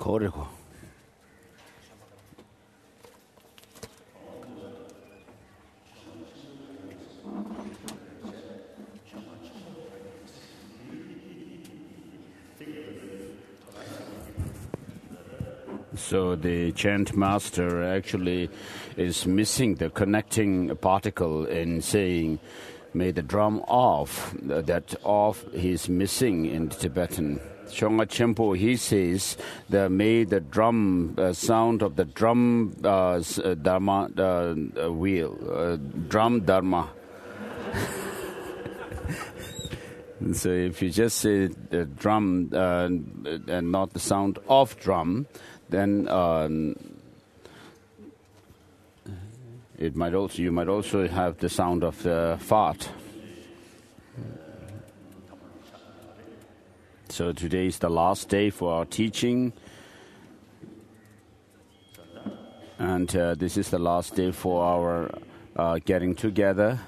거리고. So the chant master actually is missing the connecting particle in saying, may the drum off. That off he's missing in Tibetan. Shonga Chempo, he says that may the drum sound of the drum dharma wheel, drum dharma. So if you just say the drum and not the sound of drum, then you might also have the sound of the fart. So today is the last day for our teaching, and this is the last day for our getting together.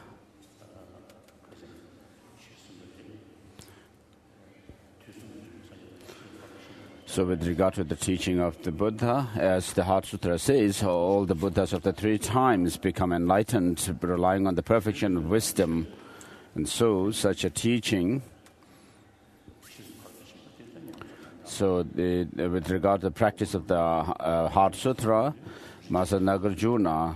So with regard to the teaching of the Buddha, as the Heart Sutra says, all the Buddhas of the three times become enlightened, relying on the perfection of wisdom. And so, such a teaching, so with regard to the practice of the Heart Sutra, Master Nagarjuna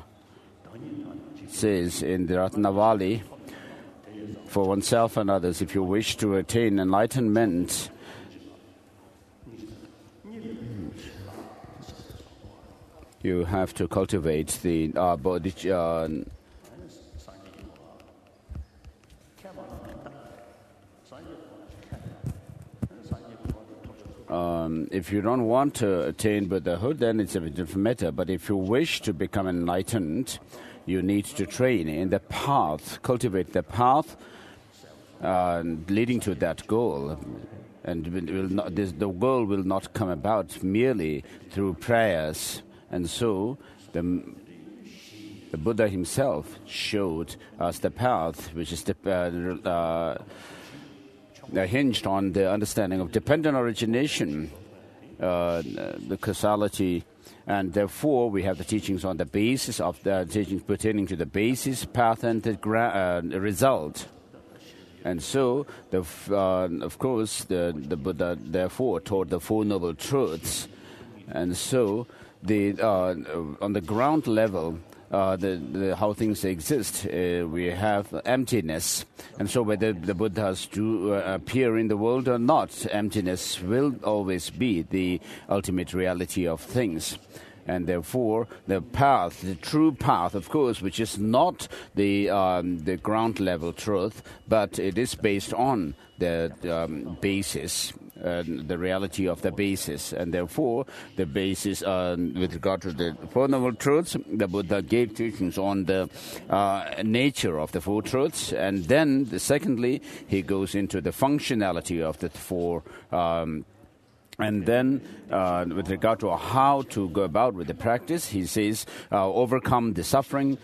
says in the Ratnavali, for oneself and others, if you wish to attain enlightenment, you have to cultivate the bodhicitta. If you don't want to attain Buddhahood, then it's a different matter. But if you wish to become enlightened, you need to train in the path, cultivate the path leading to that goal. And the goal will not come about merely through prayers. And so the Buddha himself showed us the path, which is hinged on the understanding of dependent origination, the causality, and therefore we have the teachings on the basis of the teachings pertaining to the basis, path, and the result. And so, of course, the Buddha therefore taught the Four Noble Truths. And so, on the ground level, how things exist, we have emptiness. And so whether the Buddhas do appear in the world or not, emptiness will always be the ultimate reality of things. And therefore, the path, the true path, of course, which is not the ground level truth, but it is based on the basis, the reality of the basis. And therefore, the basis with regard to the Four Noble Truths, the Buddha gave teachings on the nature of the Four Truths. And then, secondly, he goes into the functionality of the four. And then, with regard to how to go about with the practice, he says, overcome the suffering,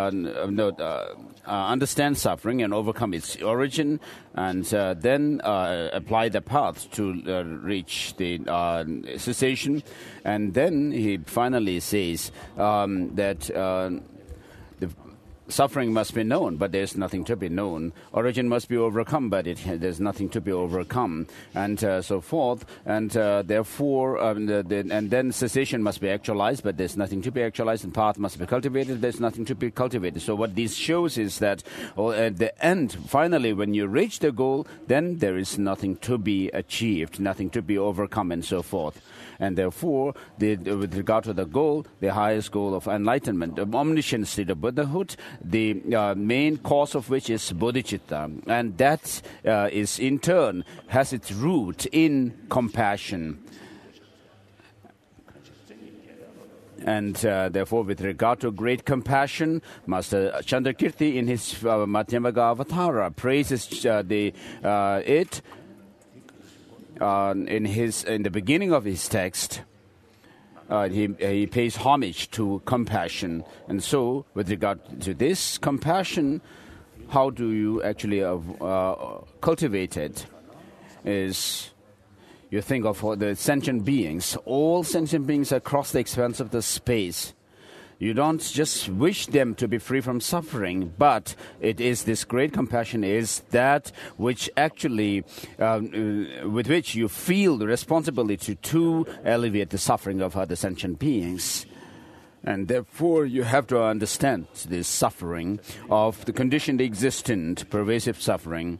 understand suffering and overcome its origin, and then apply the path to reach the cessation. And then he finally says that suffering must be known, but there's nothing to be known. Origin must be overcome, but there's nothing to be overcome, and so forth. And therefore, and then cessation must be actualized, but there's nothing to be actualized. And path must be cultivated, there's nothing to be cultivated. So what this shows is that at the end, finally, when you reach the goal, then there is nothing to be achieved, nothing to be overcome, and so forth. And therefore, with regard to the goal, the highest goal of enlightenment, omniscient state of Buddhahood, the main cause of which is bodhicitta. And that is in turn has its root in compassion. And therefore, with regard to great compassion, Master Chandrakirti in his Madhyamagga Avatara praises it. In the beginning of his text, he pays homage to compassion. And so, with regard to this compassion, how do you actually cultivate it? Is you think of all the sentient beings, all sentient beings across the expanse of the space. You don't just wish them to be free from suffering, but it is this great compassion is that which actually, with which you feel the responsibility to alleviate the suffering of other sentient beings. And therefore, you have to understand this suffering of the conditioned existent, pervasive suffering,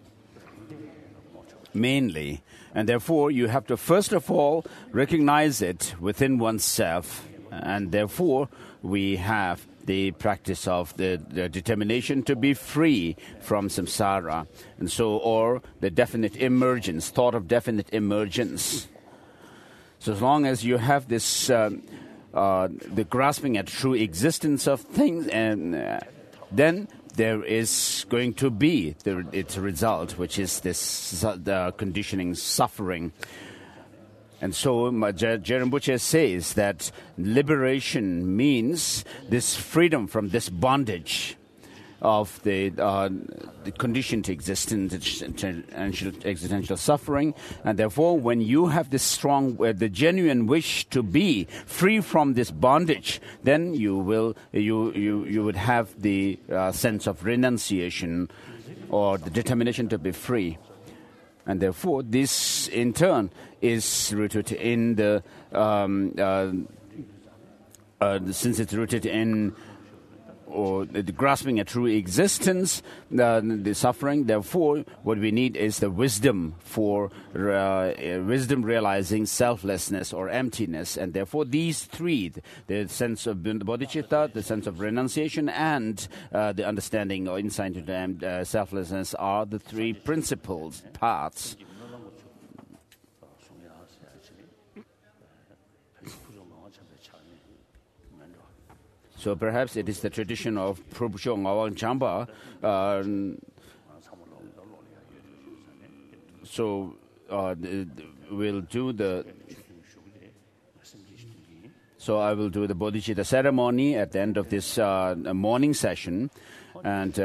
mainly. And therefore, you have to first of all recognize it within oneself. And therefore, we have the practice of the determination to be free from samsara. And so, or the definite emergence, thought of definite emergence. So as long as you have this, the grasping at true existence of things, and then there is going to be its result, which is this the conditioning suffering. And so Jerem Buche says that liberation means this freedom from this bondage of the conditioned existence, existential suffering. And therefore, when you have this strong, the genuine wish to be free from this bondage, then you would have the sense of renunciation or the determination to be free. And therefore, this in turn is rooted in the since it's rooted in or the grasping at true existence, the suffering. Therefore, what we need is the wisdom for wisdom realizing selflessness or emptiness. And therefore, these three, the sense of bodhicitta, the sense of renunciation, and the understanding or insight into selflessness are the three principles, paths. So perhaps it is the tradition of Prabhu Ngawang Champa. We'll do the. So I will do the bodhicitta ceremony at the end of this morning session, and.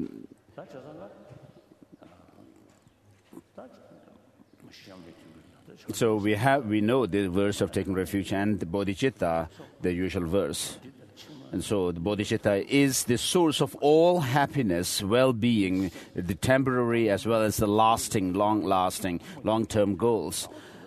So we know the verse of taking refuge and the bodhicitta, the usual verse. And so the bodhicitta is the source of all happiness, well-being, the temporary as well as the lasting, long-lasting, long-term goals.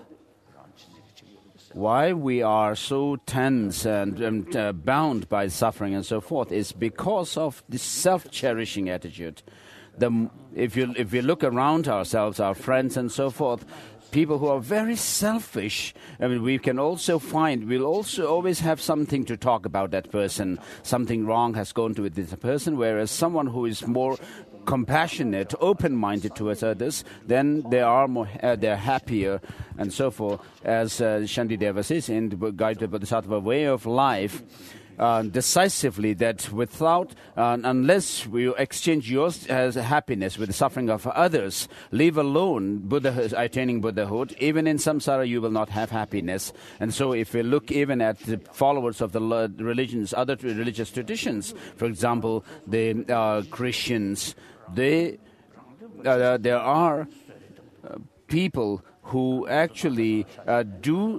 Why we are so tense and bound by suffering and so forth is because of this self-cherishing attitude. If you look around ourselves, our friends and so forth, people who are very selfish, I mean, we can also find, we'll also always have something to talk about that person. Something wrong has gone to this person, whereas someone who is more compassionate, open-minded towards others, then they are more, they're happier and so forth. As Shantideva says in the Guide to the Bodhisattva Way of Life, decisively that without, unless we exchange your happiness with the suffering of others, leave alone Buddhahood, attaining Buddhahood, even in samsara you will not have happiness. And so if we look even at the followers of the religions, other religious traditions, for example, the Christians, there are people who actually do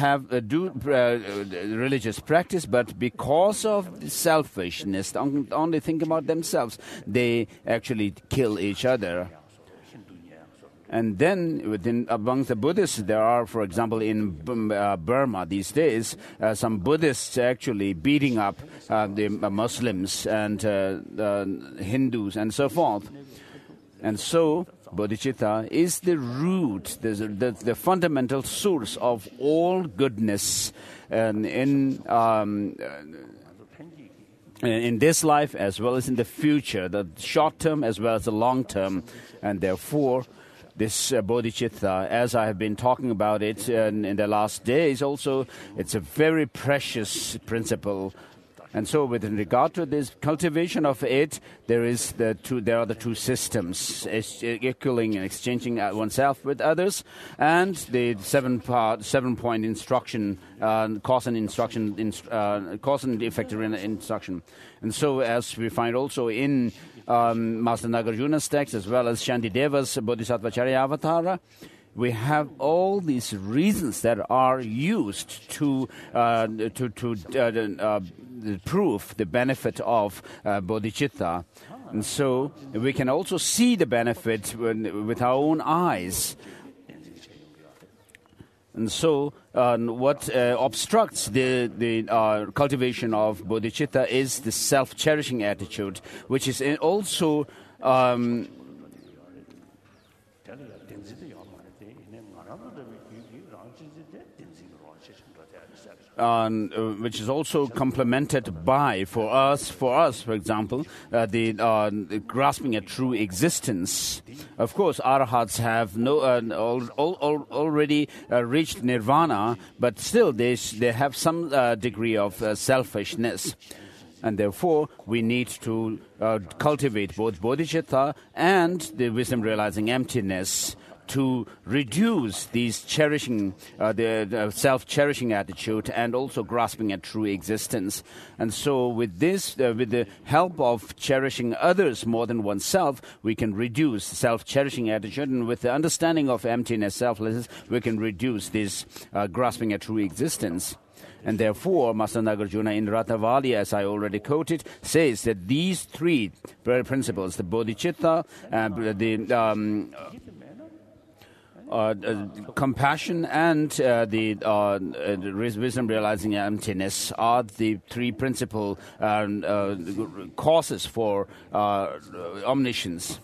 religious practice, but because of selfishness, only think about themselves, they actually kill each other. And then amongst the Buddhists, there are, for example, in Burma these days, some Buddhists actually beating up the Muslims and Hindus and so forth. And so bodhicitta is the root, the fundamental source of all goodness in this life as well as in the future, the short term as well as the long term. And therefore, this bodhicitta, as I have been talking about it in the last days also, it's a very precious principle. And so with regard to this cultivation of it, there are the two systems, equaling and exchanging oneself with others, and the seven-point instruction, cause and effect instruction. And so as we find also in Master Nagarjuna's text, as well as Shantideva's Bodhisattva Charyavatara, we have all these reasons that are used to prove the benefit of bodhicitta. And so we can also see the benefit with our own eyes. And so what obstructs the cultivation of bodhicitta is the self-cherishing attitude, which is also which is also complemented by, for us, for example, the grasping at true existence. Of course, arahats have already reached nirvana, but still they have some degree of selfishness. And therefore, we need to cultivate both bodhicitta and the wisdom realizing emptiness to reduce these cherishing, the self-cherishing attitude, and also grasping at true existence. And so with this, with the help of cherishing others more than oneself, we can reduce self-cherishing attitude, and with the understanding of emptiness, selflessness, we can reduce this grasping at true existence. And therefore, Master Nagarjuna in Ratnavali, as I already quoted, says that these three principles, the bodhicitta, compassion and the wisdom realizing emptiness are the three principal causes for omniscience.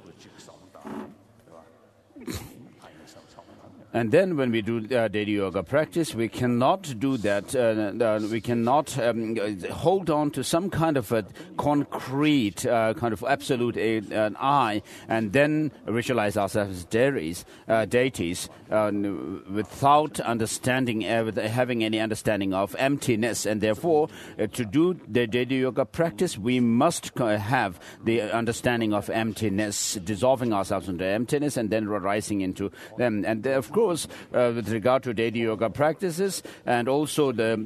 And then when we do daily yoga practice, we cannot do that. We cannot hold on to some kind of a concrete, kind of absolute I, and then visualize ourselves as deities without understanding, having any understanding of emptiness. And therefore, to do the daily yoga practice, we must have the understanding of emptiness, dissolving ourselves into emptiness and then rising into them. And of course, with regard to daily yoga practices and also the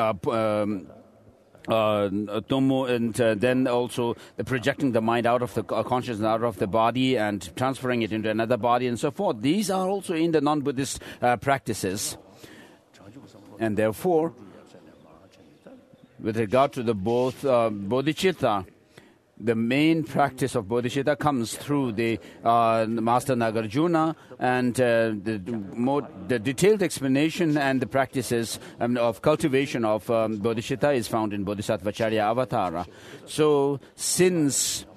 Tummo, and then also the projecting the mind out of the consciousness out of the body and transferring it into another body and so forth. These are also in the non-Buddhist practices. And therefore, with regard to the both bodhicitta, the main practice of bodhicitta comes through the Master Nagarjuna, and the detailed explanation and the practices of cultivation of bodhicitta is found in Bodhisattvacharya Avatara. So since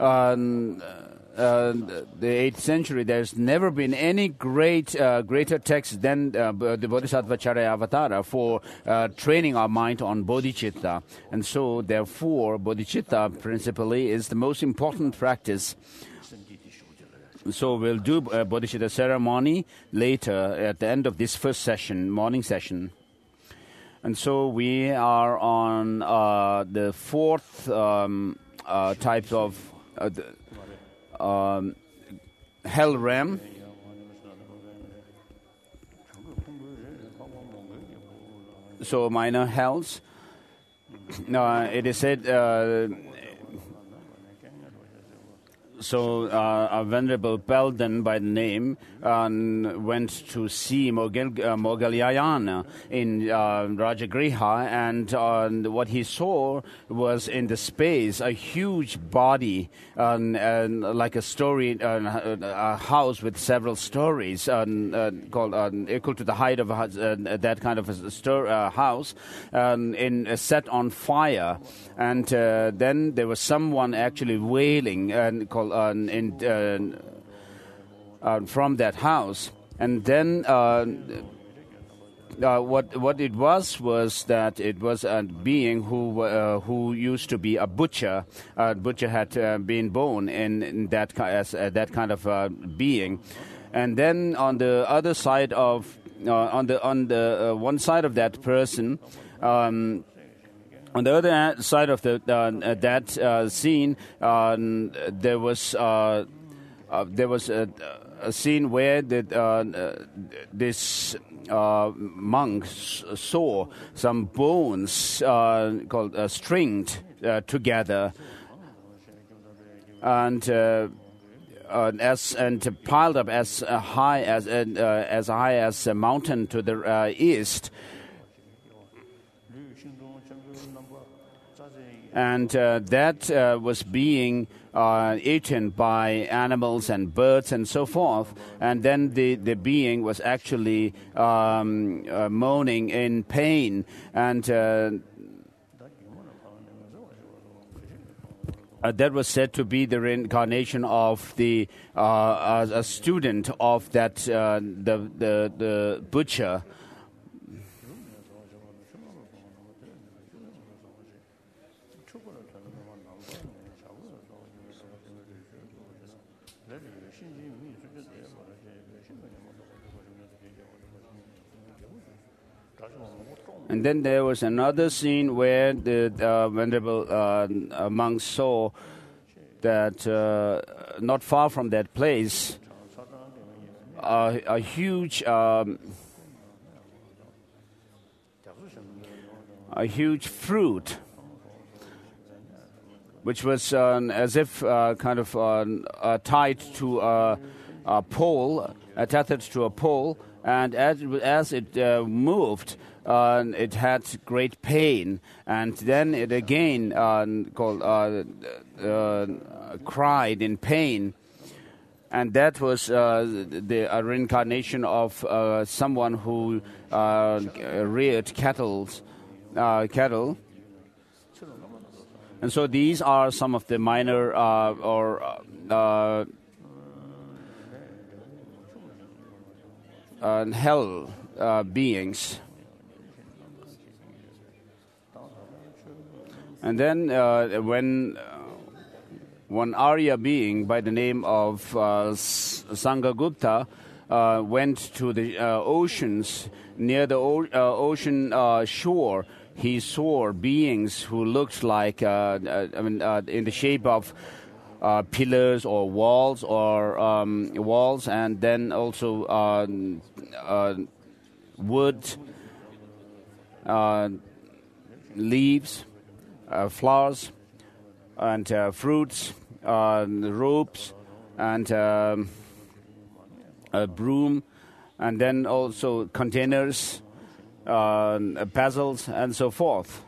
the 8th century, there's never been any greater text than the Bodhisattvacharya Avatara for training our mind on bodhicitta. And so, therefore, bodhicitta principally is the most important practice. So we'll do a bodhicitta ceremony later at the end of this first session, morning session. And so we are on the fourth type of hell realm. So minor hells. It is said a venerable Belden by the name went to see Moggallana in Rajagriha, and what he saw was in the space a huge body, like a story, a house with several stories, called equal to the height of that kind of a house, set on fire, and then there was someone actually wailing called from that house, and then what it was that it was a being who used to be a butcher. Butcher had been born in that as that kind of being, and then on the other side of on the one side of that person. On the other side of that scene, there was a scene where this monk saw some bones called stringed together, and and piled up as high as a mountain to the east. And that was being eaten by animals and birds and so forth. And then the being was actually moaning in pain. And that was said to be the reincarnation of a student of that the butcher. And then there was another scene where the Venerable monk saw that not far from that place, a huge fruit, which was as if kind of tied to a pole, tethered to a pole, and as it moved, it had great pain, and then it again cried in pain, and that was the reincarnation of someone who reared cattle. And so these are some of the minor hell beings. And then when one Arya being by the name of Sangagupta went to the oceans, near the ocean shore, he saw beings who looked like, in the shape of pillars or walls, and then also wood, leaves, flowers, and fruits, ropes, and a broom, and then also containers, puzzles, and so forth.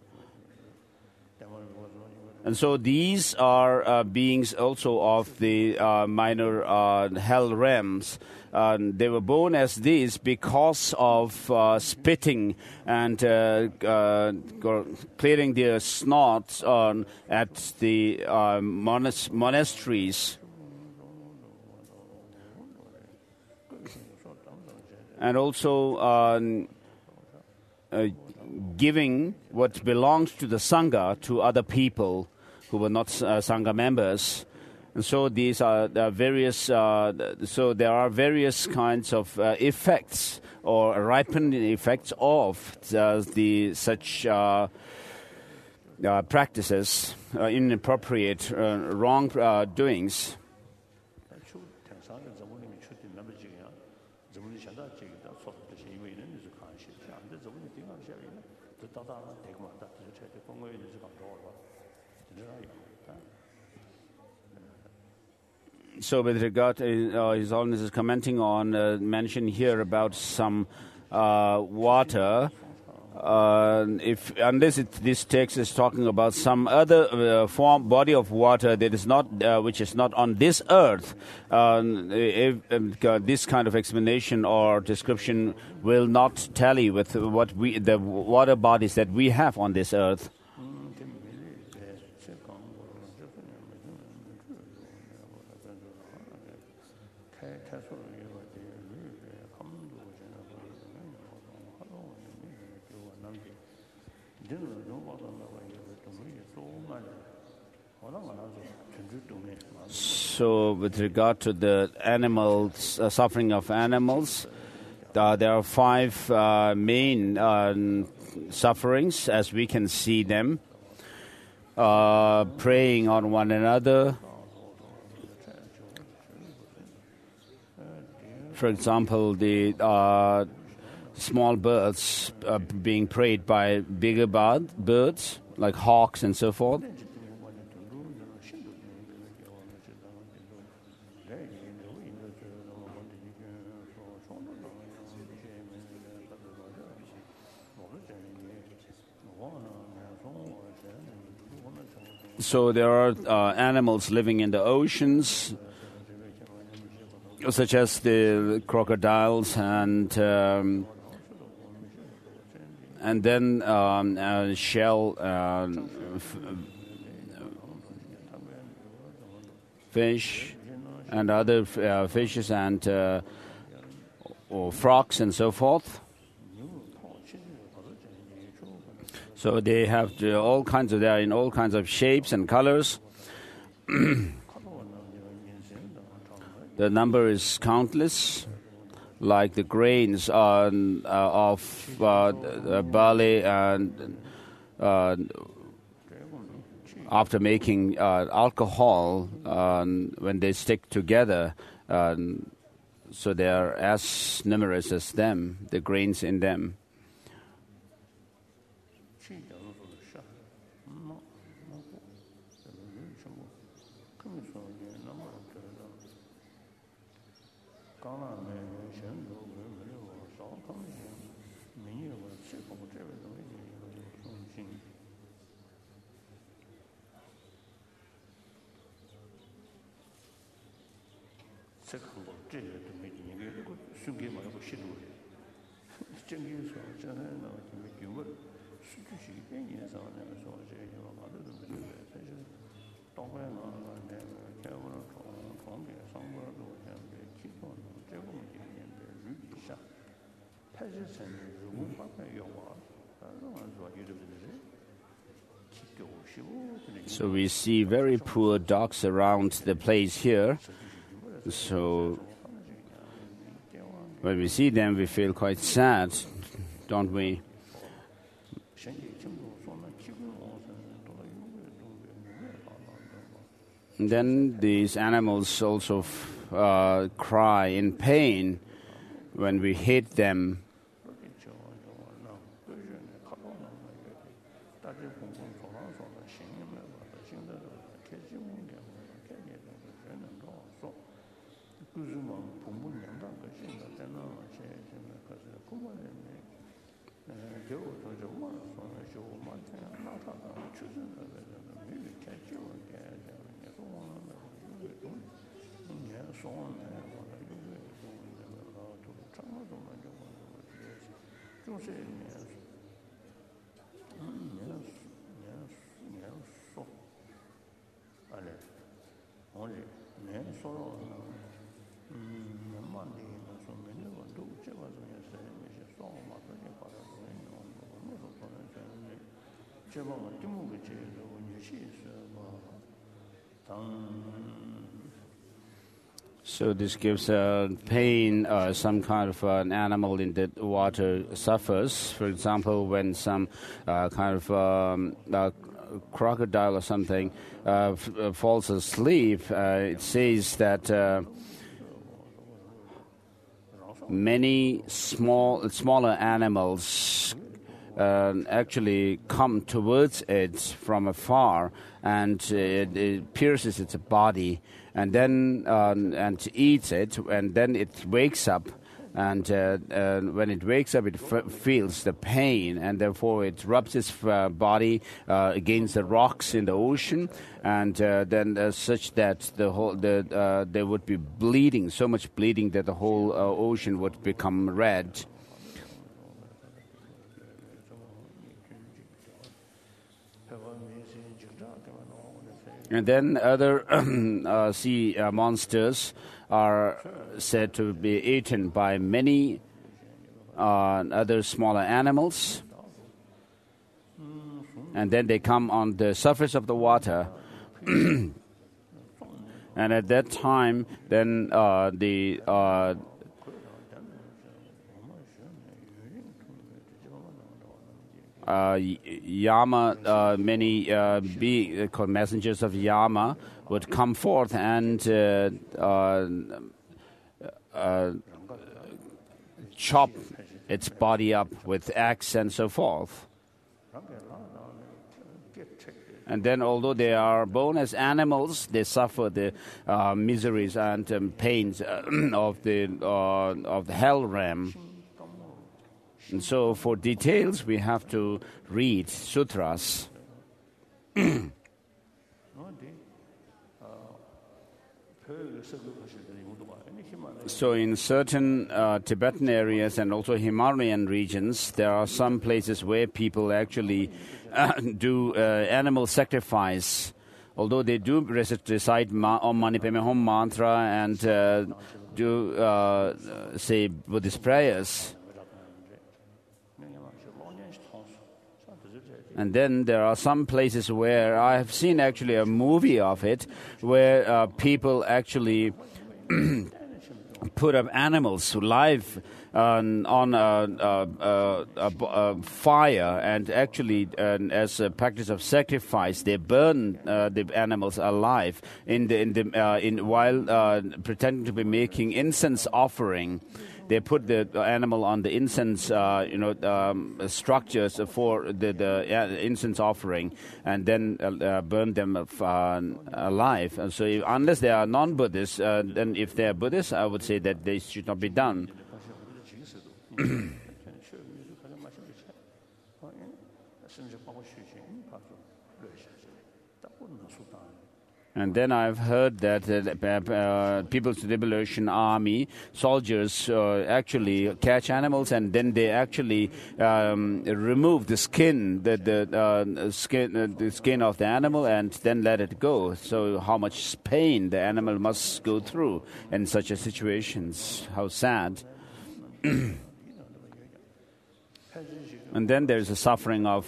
And so these are beings also of the minor hell realms. They were born as these because of spitting and clearing their snots at the monasteries. And also giving what belongs to the Sangha to other people who were not Sangha members. And so these are various. So there are various kinds of effects or ripening effects of such practices, inappropriate, wrong doings. So with regard to His Holiness is commenting on mention here about some water. Unless this text is talking about some other body of water that is not, which is not on this earth, this kind of explanation or description will not tally with the water bodies that we have on this earth. So with regard to the animals, suffering of animals, there are 5 main sufferings as we can see them. Preying on one another. For example, the small birds being preyed by bigger birds, like hawks and so forth. So there are animals living in the oceans, such as the crocodiles and then shell fish and other fishes and or frogs and so forth. So they have they are in all kinds of shapes and colors. The number is countless, like the grains of barley and after making alcohol, when they stick together, so they are as numerous as them, the grains in them. So we see very poor dogs around the place here. So when we see them, we feel quite sad, don't we? And then these animals also cry in pain when we hit them. So this gives pain. Some kind of an animal in the water suffers. For example, when some kind of crocodile or something falls asleep, it says that many smaller animals actually come towards it from afar, and it pierces its body, and then and eats it, and then it wakes up, and when it wakes up, it feels the pain, and therefore it rubs its body against the rocks in the ocean, and then such that there would be bleeding, so much bleeding that the whole ocean would become red. And then other sea monsters are said to be eaten by many other smaller animals. And then they come on the surface of the water. And at that time, then Yama, many called messengers of Yama would come forth and chop its body up with axe and so forth. And then, although they are born as animals, they suffer the miseries and pains of the hell realm. And so, for details, we have to read sutras. So in certain Tibetan areas and also Himalayan regions, there are some places where people actually do animal sacrifice. Although they do recite Om Mani Padme Hum mantra and do say Buddhist prayers. And then there are some places where I have seen actually a movie of it, where people actually put up animals live on a fire, and actually as a practice of sacrifice, they burn the animals alive while pretending to be making incense offering. They put the animal on the incense, structures for the incense offering, and then burn them alive. And so, unless they are non-Buddhists, then if they are Buddhists, I would say that they should not be done. And then I've heard that People's Liberation Army soldiers actually catch animals, and then they actually remove the skin, the skin of the animal, and then let it go. So how much pain the animal must go through in such a situations? How sad. And then there's a suffering of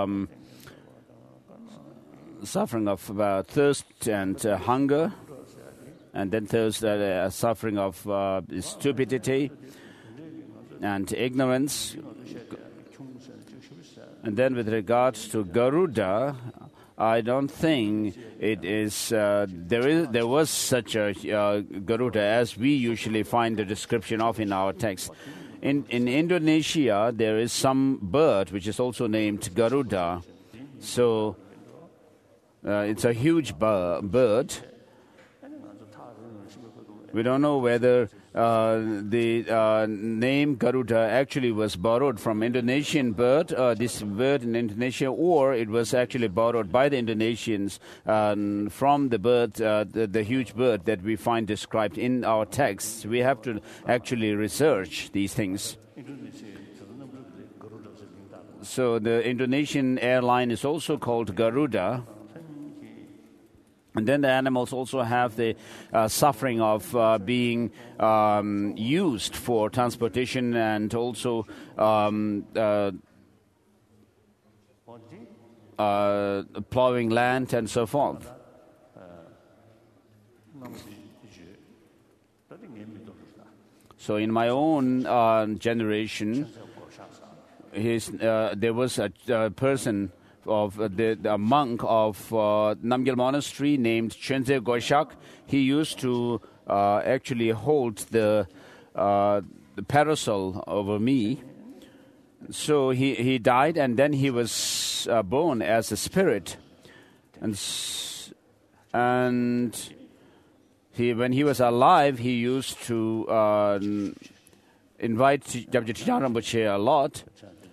thirst and hunger, and then there's suffering of stupidity and ignorance. And then with regards to Garuda, I don't think it is there was such a Garuda as we usually find the description of in our text. In Indonesia, there is some bird which is also named Garuda. So it's a huge bird. We don't know whether the name Garuda actually was borrowed from Indonesian bird, this bird in Indonesia, or it was actually borrowed by the Indonesians from the bird, the huge bird that we find described in our texts. We have to actually research these things. So the Indonesian airline is also called Garuda. And then the animals also have the suffering of being used for transportation and also plowing land and so forth. So in my own generation, there was a person of the monk of Namgyal Monastery named Chenze Goshak. He used to actually hold the parasol over me. So he died, and then he was born as a spirit. And when he was alive, he used to invite Jabje Trijang Rinpoche a lot.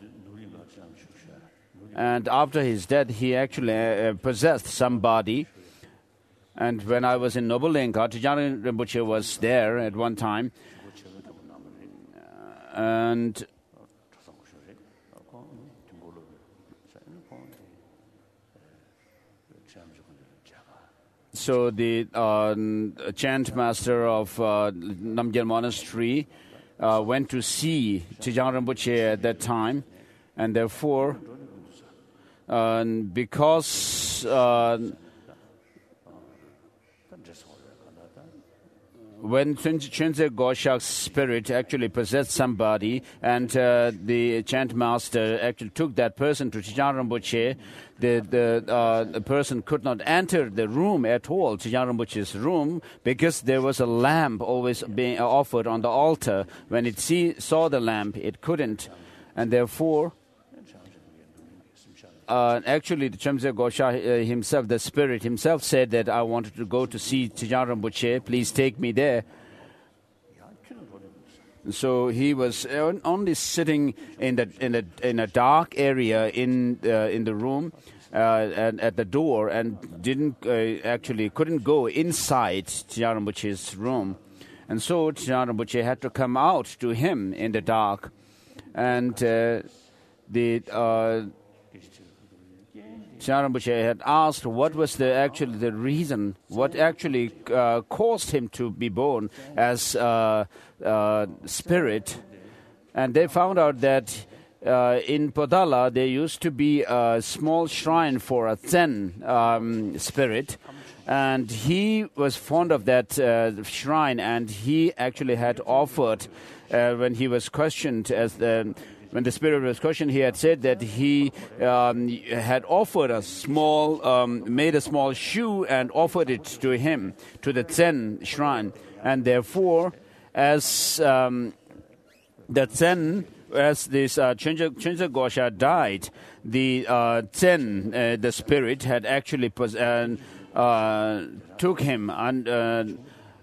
And after his death, he actually possessed somebody. And when I was in Nobulenka, Trijang Rinpoche was there at one time. And so the chant master of Namgyal Monastery went to see Trijang Rinpoche at that time. And therefore, because when Chenze Goshak's spirit actually possessed somebody, and the chant master actually took that person to Trijang Rinpoche, the person could not enter the room at all, Trijang Rinpoche's room, because there was a lamp always being offered on the altar. When it saw the lamp, it couldn't, and therefore actually, the Chenze Gosha himself, the spirit himself, said that I wanted to go to see Trijang Rinpoche. Please take me there. So he was only sitting in a dark area in the room, and at the door and couldn't go inside Tshana Rinpoche's room. And so Tshana Rinpoche had to come out to him in the dark. And Tshana Rinpoche had asked what was the reason, what actually caused him to be born as a spirit. And they found out that in Podala there used to be a small shrine for a Zen spirit. And he was fond of that shrine, and he actually had offered, when he was questioned, when the spirit was questioned, he had said that he had offered made a small shoe and offered it to him, to the Zen shrine. And therefore, as this Chenja Gosha died, the Zen, the spirit, had actually took him and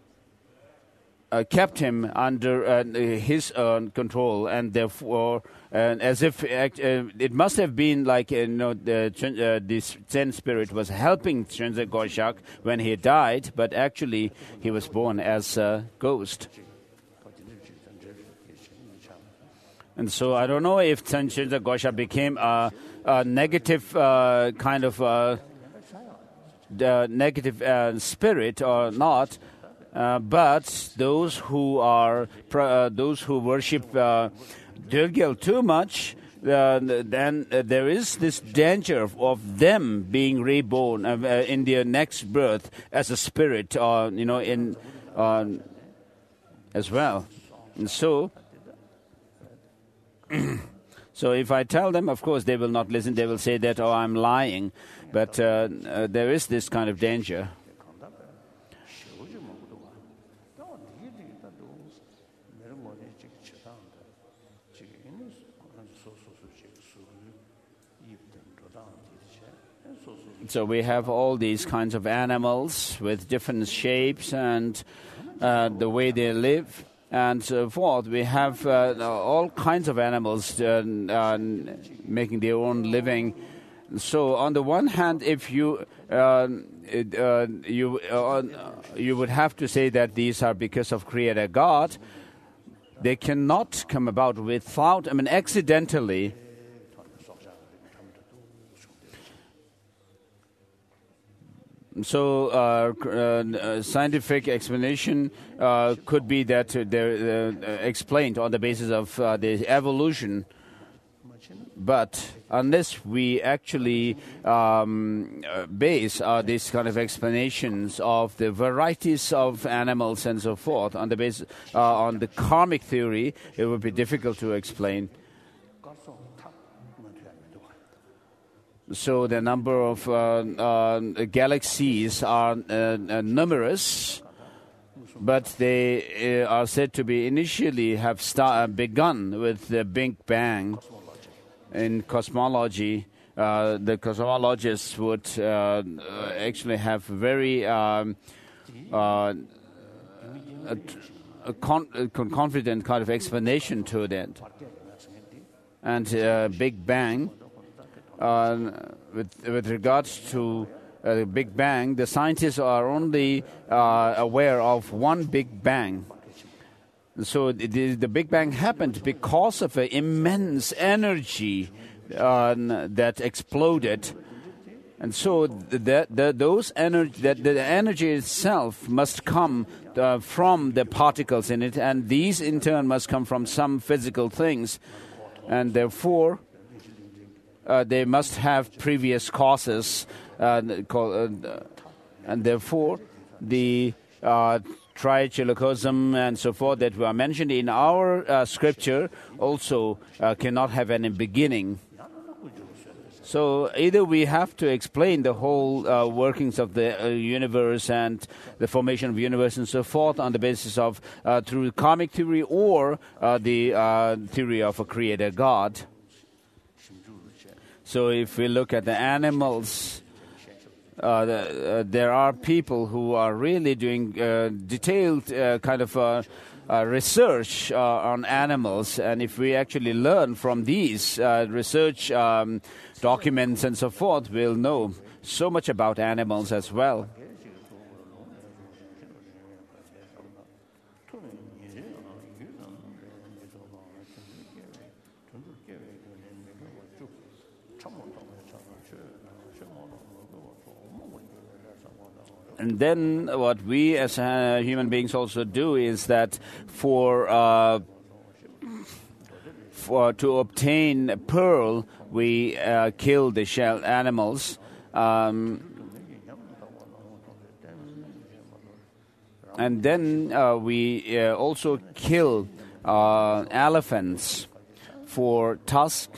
kept him under his control, and therefore, as if it must have been like this Zen spirit was helping Chenja Gosha when he died, but actually he was born as a ghost. And so I don't know if Chenja Gosha became a negative kind of negative spirit or not, but those who worship Dilgyal too much, then there is this danger of them being reborn in their next birth as a spirit, as well. And so. So if I tell them, of course, they will not listen. They will say that, I'm lying. But there is this kind of danger. So we have all these kinds of animals with different shapes and the way they live. And so forth. We have all kinds of animals making their own living. So, on the one hand, if you would have to say that these are because of Creator God, they cannot come about without, accidentally. So, scientific explanation could be that they're explained on the basis of the evolution. But unless we actually base these kind of explanations of the varieties of animals and so forth on the basis on the karmic theory, it would be difficult to explain. So the number of galaxies are numerous, but they are said to be initially have begun with the Big Bang. In cosmology, the cosmologists would actually have very confident kind of explanation to that. And Big Bang. With regards to the Big Bang, the scientists are only aware of one Big Bang. So the Big Bang happened because of an immense energy that exploded. And so the energy itself must come from the particles in it, and these in turn must come from some physical things. And therefore, they must have previous causes, and therefore the trichilocosm and so forth that were mentioned in our scripture also cannot have any beginning. So either we have to explain the whole workings of the universe and the formation of the universe and so forth on the basis of through karmic theory or the theory of a creator God. So if we look at the animals, there are people who are really doing detailed kind of research on animals, and if we actually learn from these research documents and so forth, we'll know so much about animals as well. And then what we as human beings also do is that to obtain a pearl, we kill the shell animals. And then we also kill elephants for tusk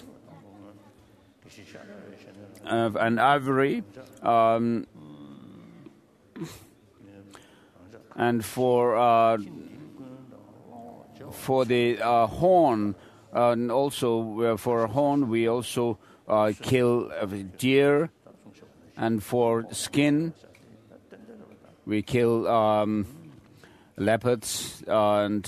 and ivory. And for the horn, and also for horn, we also kill deer, and for skin, we kill leopards and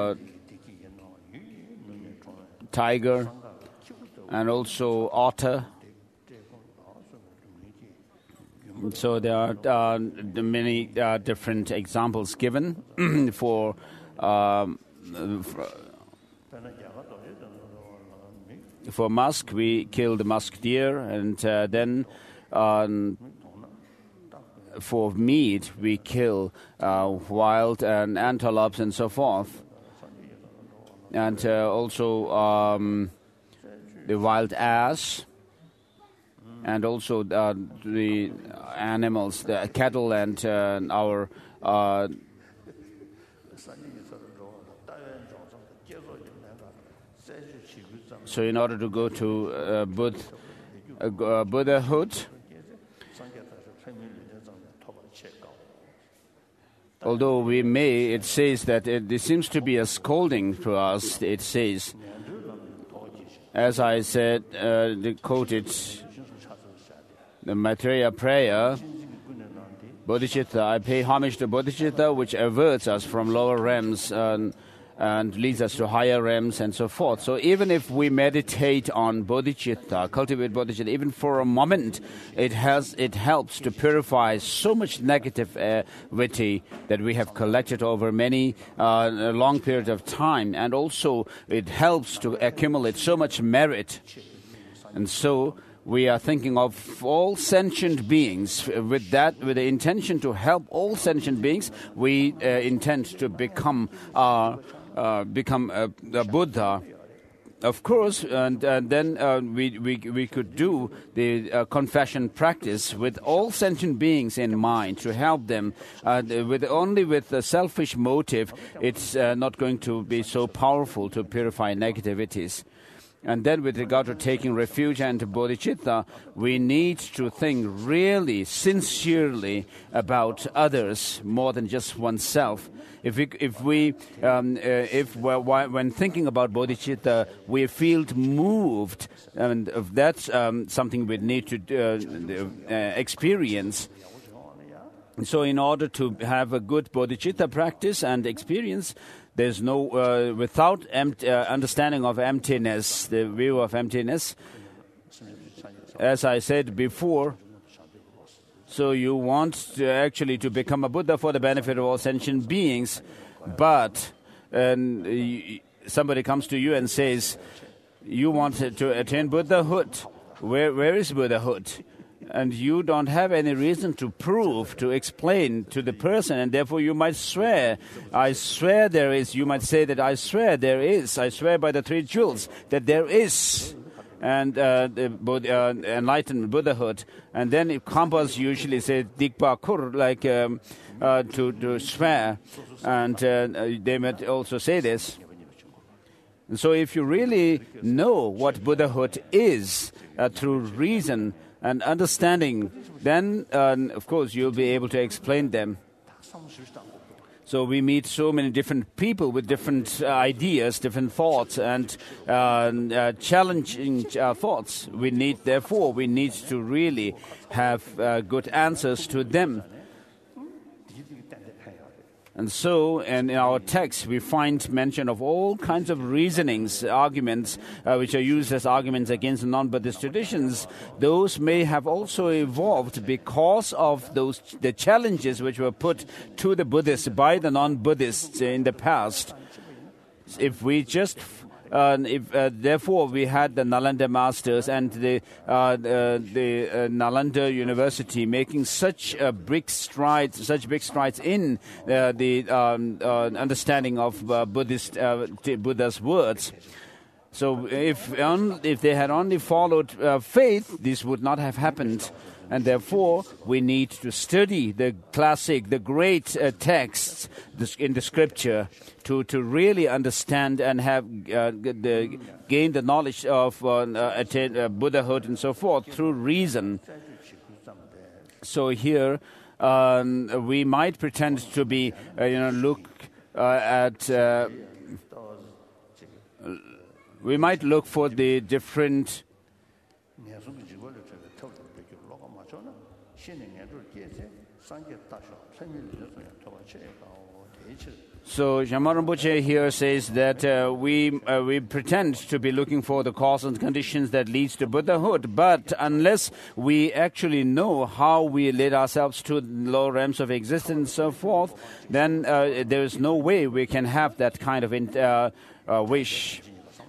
tiger, and also otter. So there are many different examples given for musk. We kill the musk deer, and then for meat we kill wild and antelopes and so forth, and also the wild ass. And also the animals, the cattle, and our. So, in order to go to Buddhahood, although we may, it says that there seems to be a scolding to us. It says, as I said, quoted. The Maitreya prayer, Bodhicitta, I pay homage to Bodhicitta, which averts us from lower realms and leads us to higher realms and so forth. So even if we meditate on Bodhicitta, cultivate Bodhicitta, even for a moment, it helps to purify so much negativity that we have collected over many long periods of time, and also it helps to accumulate so much merit. And so we are thinking of all sentient beings. With the intention to help all sentient beings, we intend to become a Buddha. Of course, and then we could do the confession practice with all sentient beings in mind to help them. With a selfish motive, it's not going to be so powerful to purify negativities. And then with regard to taking refuge and bodhicitta, we need to think really, sincerely about others more than just oneself. When thinking about bodhicitta, we feel moved, and that's something we need to experience. So in order to have a good bodhicitta practice and experience, there's no, without understanding of emptiness, the view of emptiness, as I said before, so you want to actually to become a Buddha for the benefit of all sentient beings, but somebody comes to you and says, you want to attain Buddhahood. Where is Buddhahood? And you don't have any reason to prove, to explain to the person, and therefore you might swear, I swear there is. You might say that I swear there is. I swear by the three jewels that there is. And enlightened Buddhahood. And then Khampas usually say Dikpa Kur, like to swear. And they might also say this. And so if you really know what Buddhahood is through reason and understanding, then, of course, you'll be able to explain them. So we meet so many different people with different ideas, different thoughts, and challenging thoughts. Therefore, we need to really have good answers to them. And so, in our text, we find mention of all kinds of reasonings, arguments, which are used as arguments against non-Buddhist traditions. Those may have also evolved because of the challenges which were put to the Buddhists by the non-Buddhists in the past. If we just therefore, we had the Nalanda masters and the Nalanda University making such big strides in the understanding of Buddha's words. So, if they had only followed faith, this would not have happened. And therefore, we need to study the classic, the great texts in the scripture to really understand and have gain the knowledge of attain Buddhahood and so forth through reason. So here, we might pretend to be, we might look for the different. So Shamar Rinpoche here says that we pretend to be looking for the cause and conditions that leads to Buddhahood, but unless we actually know how we lead ourselves to lower realms of existence and so forth, then there is no way we can have that kind of wish.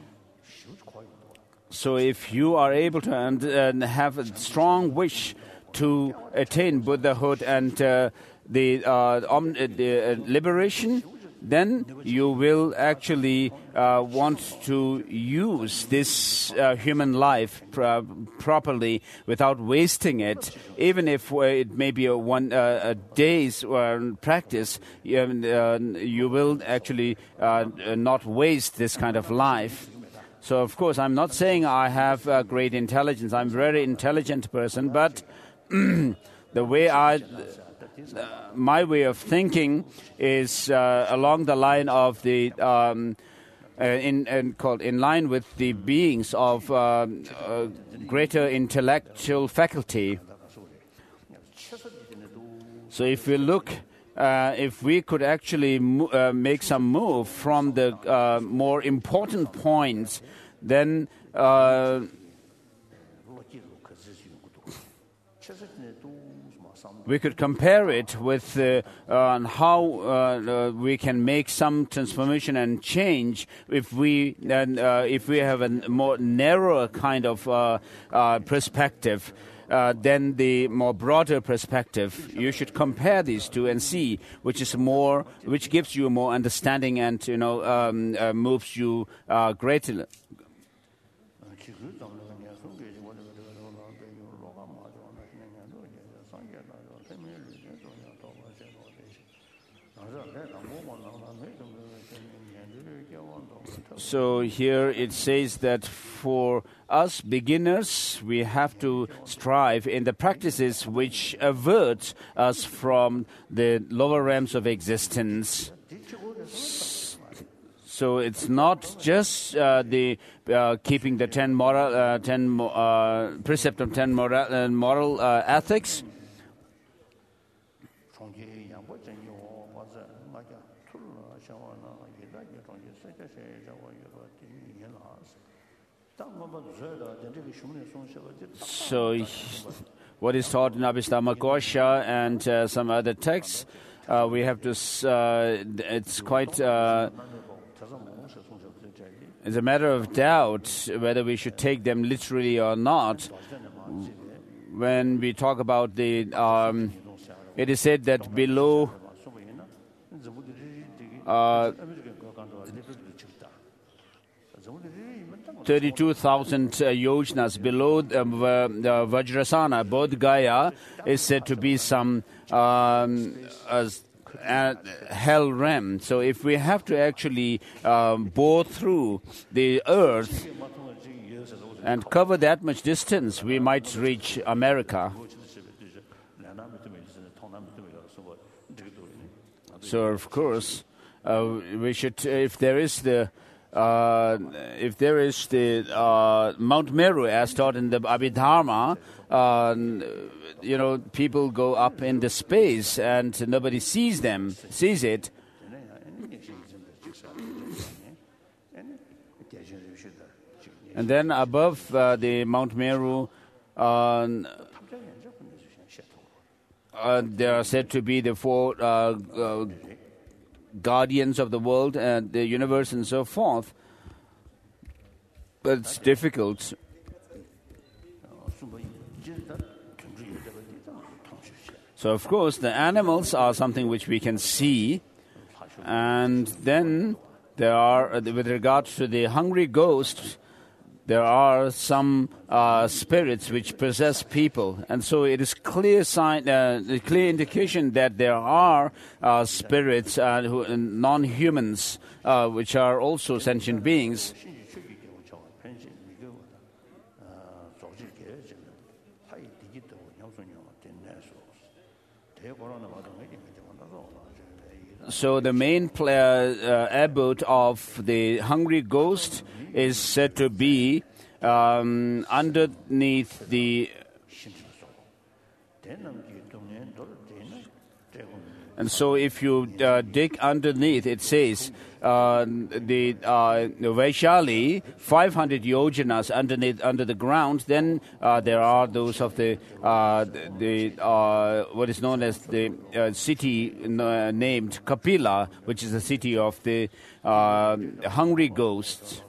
So if you are able to have a strong wish to attain Buddhahood and the liberation, then you will actually want to use this human life properly without wasting it. Even if it may be a day's practice, you will actually not waste this kind of life. So, of course, I'm not saying I have great intelligence. I'm a very intelligent person, but the way my way of thinking is along the line of the in line with the beings of greater intellectual faculty. So if we look, if we could actually make some move from the more important points, then we could compare it with how we can make some transformation and change if we have a more narrower kind of perspective than the more broader perspective. You should compare these two and see which gives you more understanding and moves you greatly. So here it says that for us beginners, we have to strive in the practices which avert us from the lower realms of existence. So it's not just the keeping the 10 precept of 10 moral ethics. So, what is taught in Abhidhammakosha and some other texts, we have to. It's quite. It's a matter of doubt whether we should take them literally or not. When we talk about the, it is said that below 32,000 yojanas below Vajrasana, Bodh Gaya, is said to be some hell realm. So if we have to actually bore through the earth and cover that much distance, we might reach America. So of course, we should, if there is the Mount Meru as taught in the Abhidharma, people go up in the space and nobody sees it. And then above the Mount Meru, there are said to be the four guardians of the world and the universe and so forth. But it's difficult. So, of course, the animals are something which we can see. And then there are, with regard to the hungry ghosts, there are some spirits which possess people. And so it is clear indication that there are spirits, non-humans, which are also sentient beings. So the main abode of the hungry ghost is said to be underneath the... And so if you dig underneath, it says the Vaishali, 500 yojanas under the ground, then there are those of the what is known as the city named Kapila, which is the city of the hungry ghosts.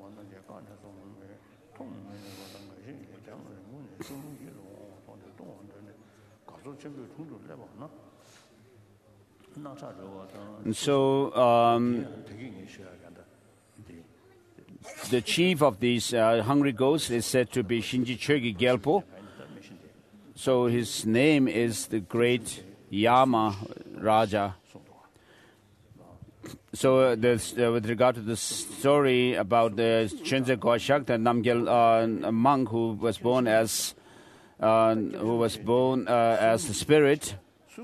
And so the chief of these hungry ghosts is said to be Shinji Chogi Gyalpo. So his name is the great Yama Raja. So with regard to the story about the Chenze Gwashak, the Namgyal monk who was born as the spirit.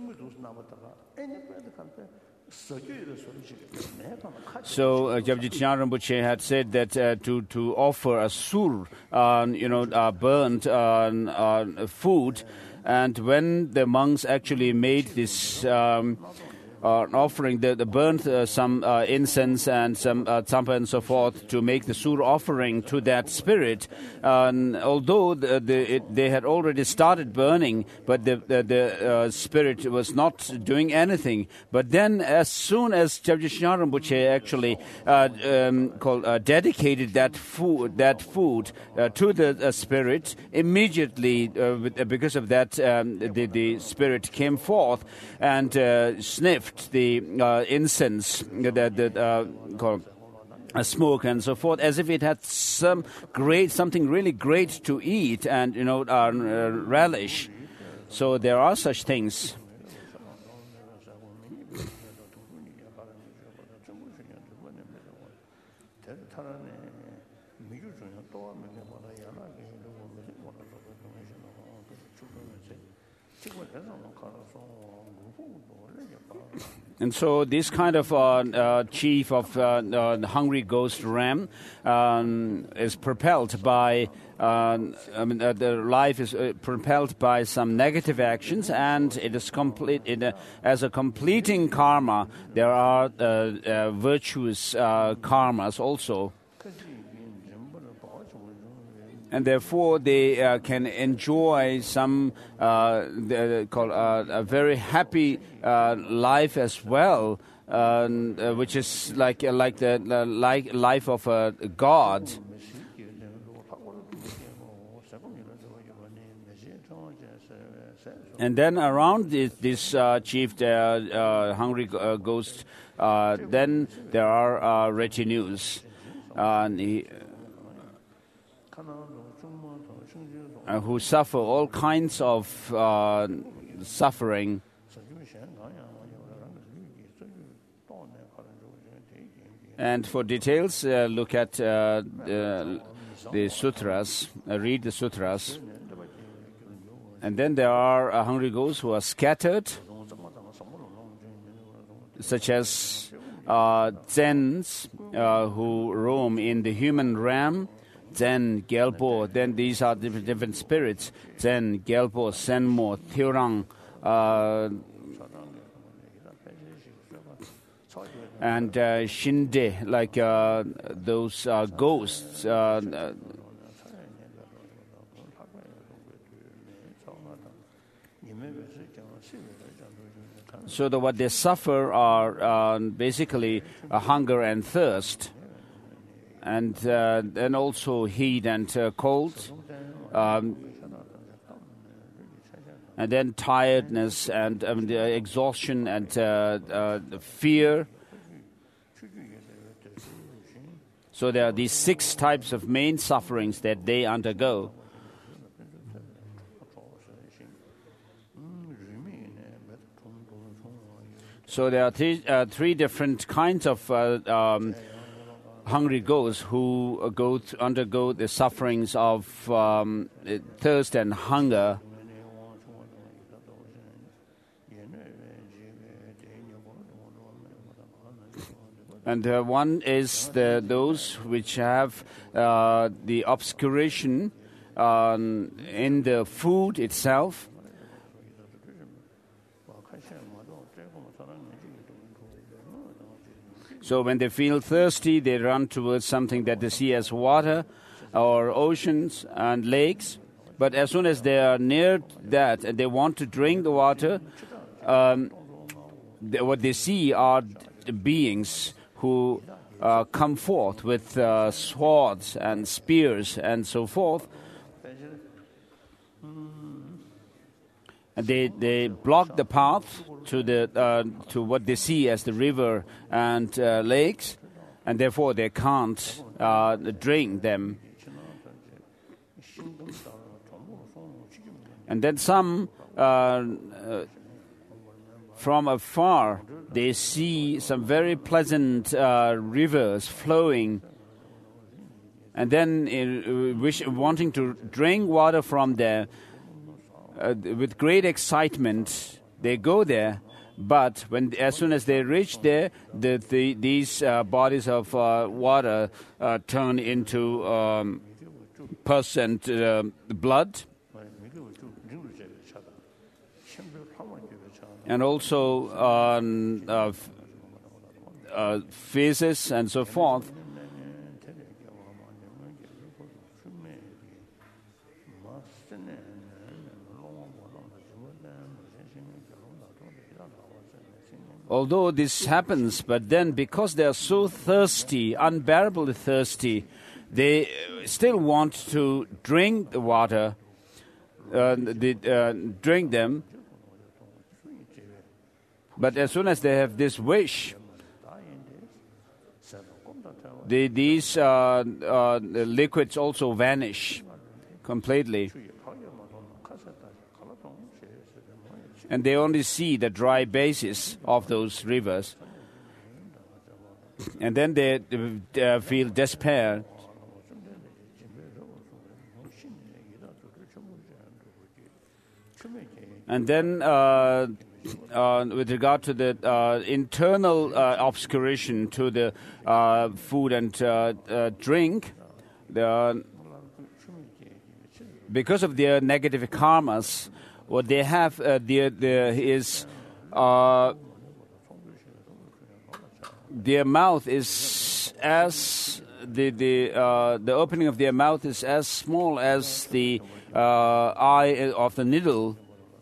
So Japji Chinyan Rinpoche had said that to offer a sur, burnt food, and when the monks actually made this offering, they burned some incense and some tsampa and so forth to make the sur offering to that spirit. Although they had already started burning, but the spirit was not doing anything. But then, as soon as Japji Chinyan Rinpoche actually dedicated that food to the spirit, immediately because of that, the spirit came forth and sniffed the incense, called smoke and so forth, as if it had something really great to eat and relish. So there are such things. And so this kind of chief of the hungry ghost ram is propelled by, the life is propelled by some negative actions, and it is complete. As a completing karma, there are virtuous karmas also. And therefore, they can enjoy some a very happy life as well, which is like the life of a god. And then around this chief, hungry ghost, then there are retinues. Who suffer all kinds of suffering. And for details, look at the sutras, read the sutras. And then there are hungry ghosts who are scattered, such as Zens who roam in the human realm. Zen, Gyalpo, then these are different spirits. Zen, Gyalpo, Senmo, Thirang, and Shinde, like those ghosts, So what they suffer are basically hunger and thirst, and then also heat and cold, and then tiredness and exhaustion and fear. So there are these 6 types of main sufferings that they undergo. So there are 3 different kinds of hungry ghosts who undergo the sufferings of thirst and hunger. And one is those which have the obscuration in the food itself. So when they feel thirsty, they run towards something that they see as water or oceans and lakes. But as soon as they are near that and they want to drink the water, what they see are beings who come forth with swords and spears and so forth. And they block the path to what they see as the river and lakes, and therefore they can't drink them. And then some, from afar, they see some very pleasant rivers flowing, and then wanting to drink water from there, with great excitement, they go there. But as soon as they reach there, these bodies of water turn into pus and blood, and also feces and so forth. Although this happens, but then because they are so thirsty, unbearably thirsty, they still want to drink the water, drink them. But as soon as they have this wish, these liquids also vanish completely. And they only see the dry basis of those rivers. And then they feel despair. And then with regard to the internal obscuration to the food and drink, because of their negative karmas, what they have is their mouth is as the opening of their mouth is as small as the eye of the needle.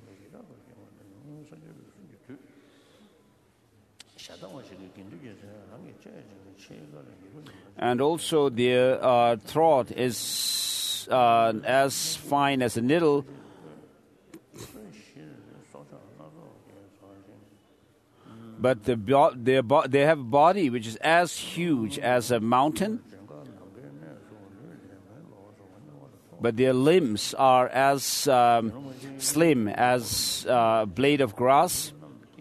And also their throat is as fine as a needle. But they have a body which is as huge as a mountain. But their limbs are as slim as a blade of grass.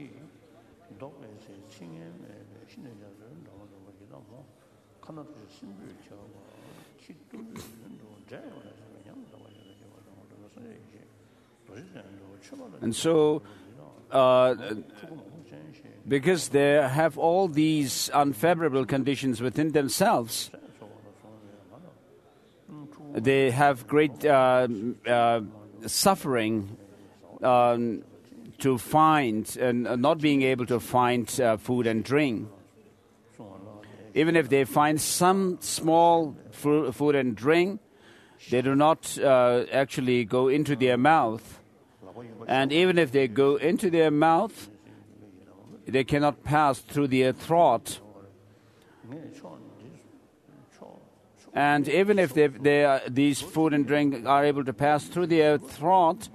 And so, because they have all these unfavorable conditions within themselves, they have great suffering to find and not being able to find food and drink. Even if they find some small food and drink, they do not actually go into their mouth. And even if they go into their mouth, they cannot pass through their throat. And even if these food and drink are able to pass through their throat,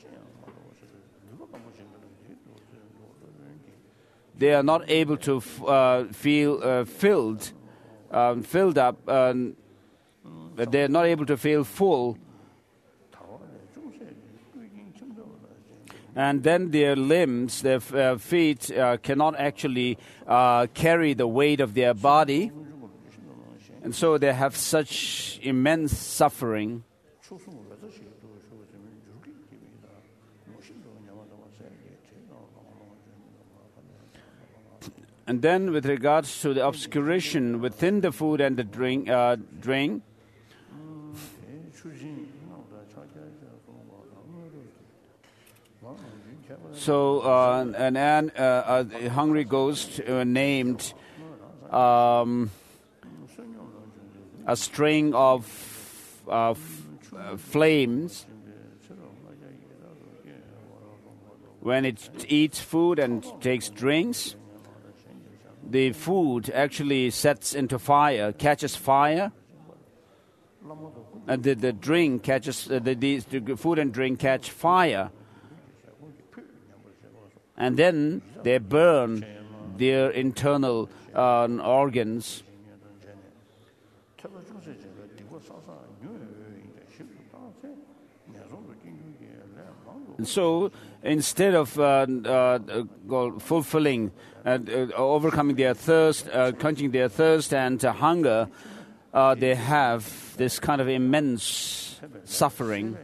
they are not able to feel filled up. They are not able to feel full. And then their limbs, their feet, cannot actually carry the weight of their body. And so they have such immense suffering. And then with regards to the obscuration within the food and the drink, so a hungry ghost named a string of flames. When it eats food and takes drinks, the food actually sets into fire, catches fire, and the drink catches the food and drink catch fire, and then they burn their internal organs. And so, instead of fulfilling, overcoming their thirst, quenching their thirst and hunger, they have this kind of immense suffering.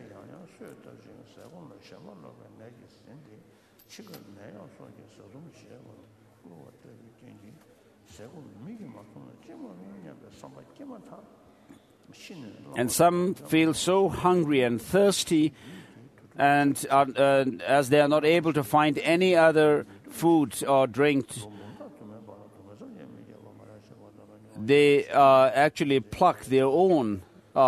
And some feel so hungry and thirsty, and as they are not able to find any other food or drink, they actually pluck their own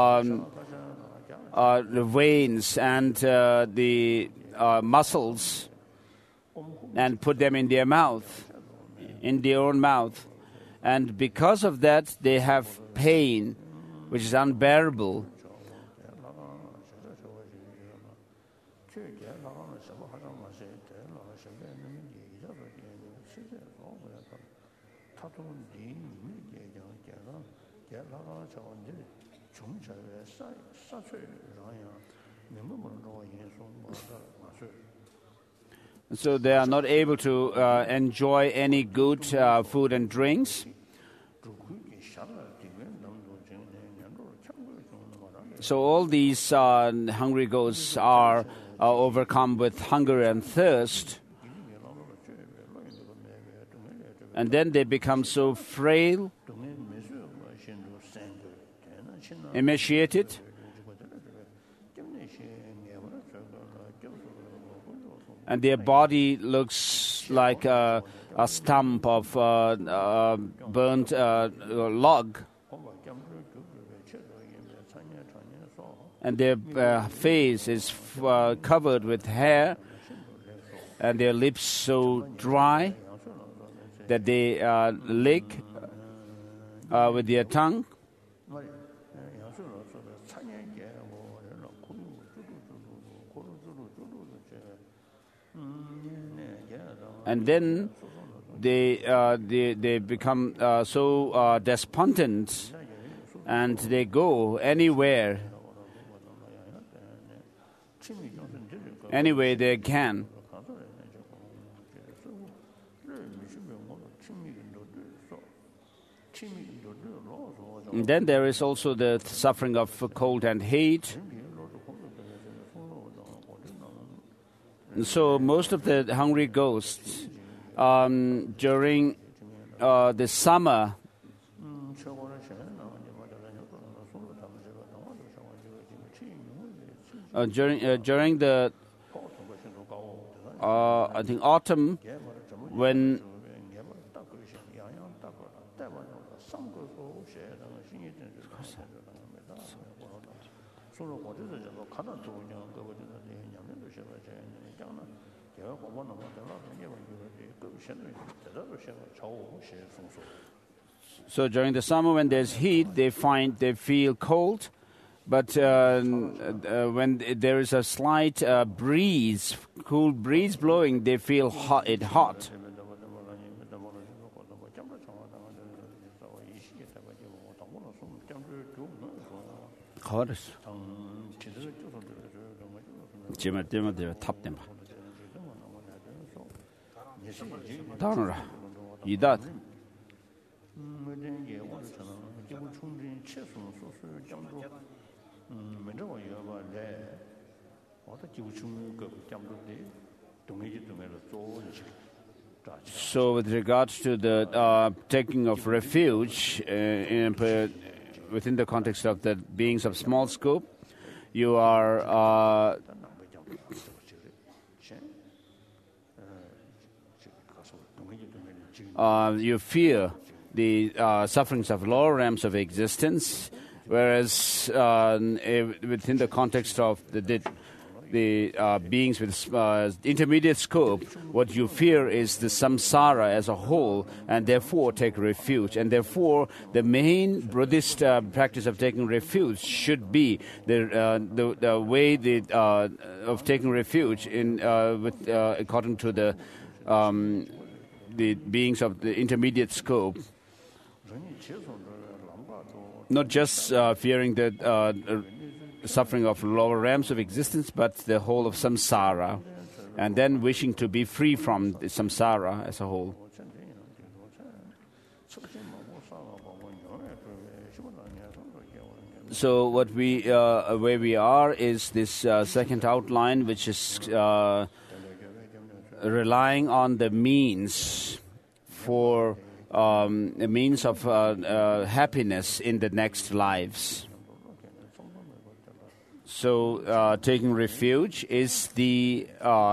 veins and the muscles and put them in their mouth, in their own mouth. And because of that, they have pain, which is unbearable. So they are not able to enjoy any good food and drinks. So all these hungry ghosts are overcome with hunger and thirst. And then they become so frail, emaciated, and their body looks like a stump of burnt log. And their face is covered with hair, and their lips so dry that they lick with their tongue. And then they become so despondent, and they go anywhere they can. And then there is also the suffering of cold and heat. And so most of the hungry ghosts during the summer, during the I think autumn, when So during the summer when there's heat, they feel cold, but when there is a slight breeze, cool breeze blowing, they feel hot. So with regards to the taking of refuge within the context of the beings of small scope, you are you fear the sufferings of lower realms of existence, whereas within the context of the beings with intermediate scope, what you fear is the samsara as a whole, and therefore take refuge. And therefore, the main Buddhist practice of taking refuge should be the way of taking refuge according to the beings of the intermediate scope. Not just fearing the suffering of lower realms of existence, but the whole of samsara, and then wishing to be free from the samsara as a whole. So where we are is this second outline, which is relying on the means for a means of happiness in the next lives. So taking refuge is the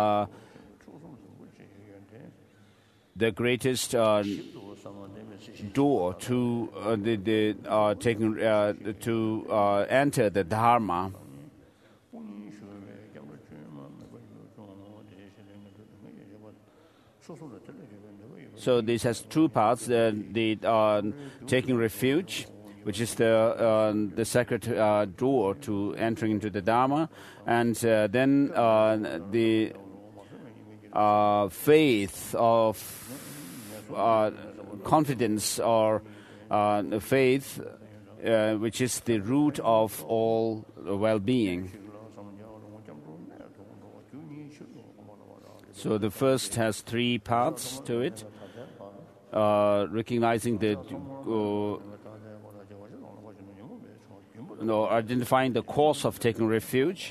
greatest door to enter the Dharma. So this has two parts: the taking refuge, which is the sacred door to entering into the Dharma, and then the faith of confidence or faith, which is the root of all well-being. So the first has three parts to it: recognizing identifying the cause of taking refuge,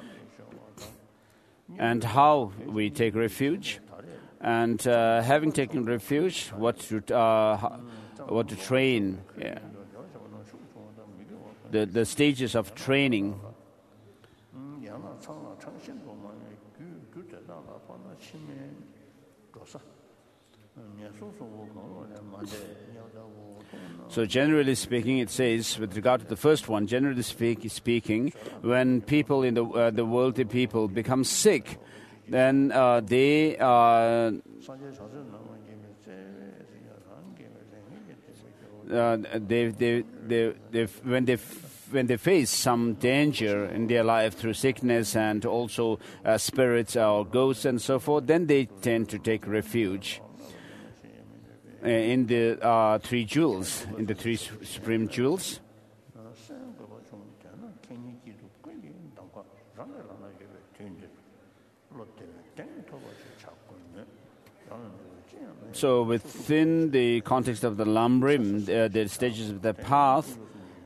and how we take refuge, and having taken refuge, what to train, the stages of training. So generally speaking, it says, with regard to the first one, generally speaking, when people in the worldly people become sick, then when they face some danger in their life through sickness and also spirits or ghosts and so forth, then they tend to take refuge in the three jewels, in the three supreme jewels. So within the context of the Lambrim, the stages of the path,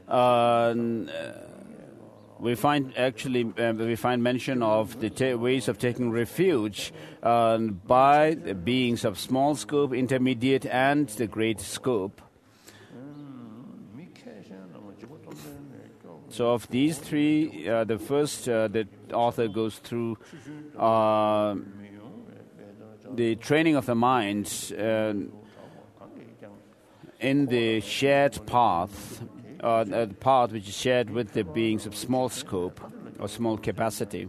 we find mention of the ways of taking refuge by the beings of small scope, intermediate, and the great scope. So of these three, the first, the author goes through the training of the mind in the shared path the path which is shared with the beings of small scope or small capacity.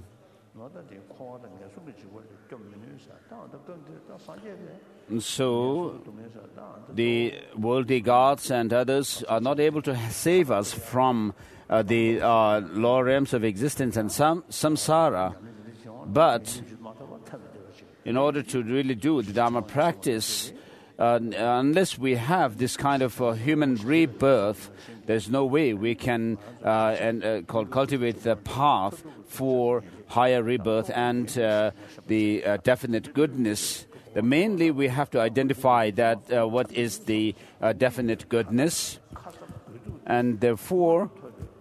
And so the worldly gods and others are not able to save us from the lower realms of existence and samsara. But in order to really do the Dharma practice, unless we have this kind of human rebirth, there's no way we can cultivate the path for higher rebirth and the definite goodness. Mainly, we have to identify that what is the definite goodness, and therefore,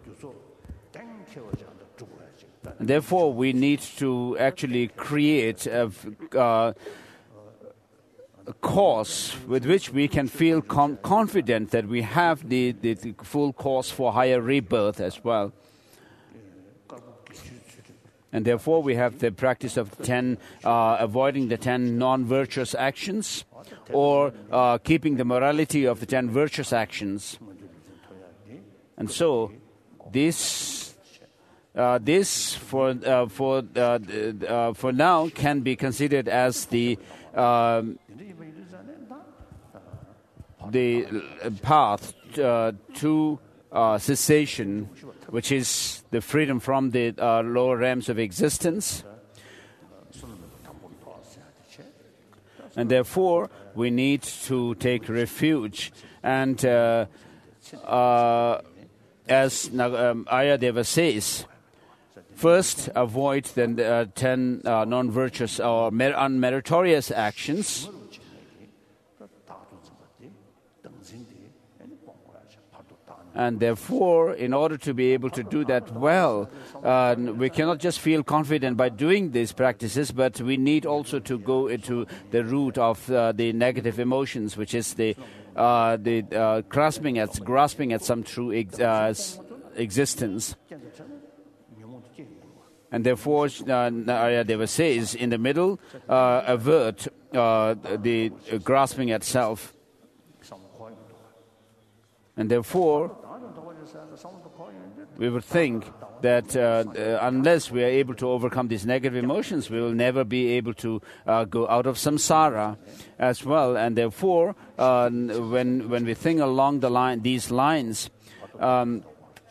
we need to actually create a cause with which we can feel confident that we have the full cause for higher rebirth as well. And therefore, we have the practice of avoiding the 10 non-virtuous actions, or keeping the morality of the 10 virtuous actions. And so, this for now can be considered as the path to cessation, which is the freedom from the lower realms of existence. And therefore, we need to take refuge. And as Ayadeva says, first, avoid the 10 non-virtuous or unmeritorious actions. And therefore, in order to be able to do that well, we cannot just feel confident by doing these practices, but we need also to go into the root of the negative emotions, which is the grasping at some true existence. And therefore, Ayadeva says, in the middle, avert the grasping at self. And therefore, we would think that unless we are able to overcome these negative emotions, we will never be able to go out of samsara as well. And therefore, when we think along these lines, by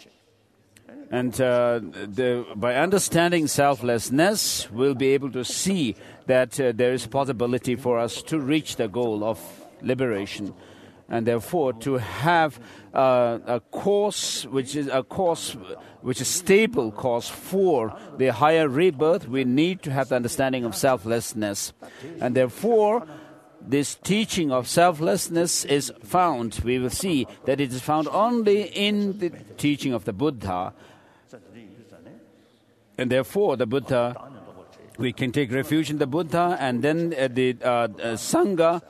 understanding selflessness, we'll be able to see that there is possibility for us to reach the goal of liberation. And therefore, to have a course which is stable course for the higher rebirth, we need to have the understanding of selflessness. And therefore, this teaching of selflessness is found. We will see that it is found only in the teaching of the Buddha. And therefore, the Buddha, we can take refuge in the Buddha, and then the Sangha.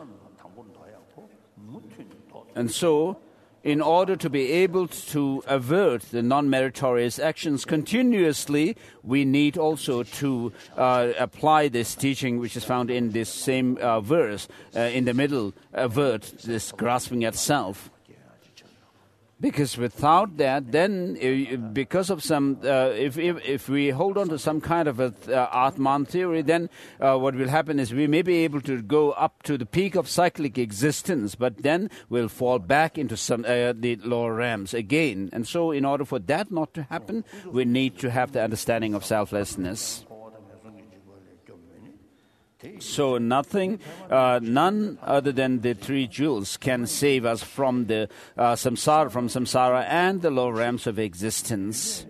And so, in order to be able to avert the non-meritorious actions continuously, we need also to apply this teaching which is found in this same verse, in the middle, avert this grasping at self. Because without that, then because of some, if we hold on to some kind of a Atman theory, then what will happen is we may be able to go up to the peak of cyclic existence, but then we'll fall back into some the lower realms again. And so, in order for that not to happen, we need to have the understanding of selflessness. So none other than the three jewels can save us from the samsara and the lower realms of existence.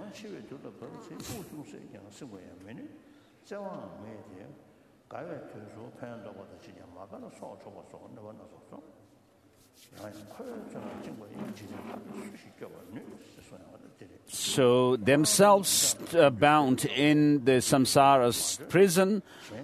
So themselves bound in the samsara's prison,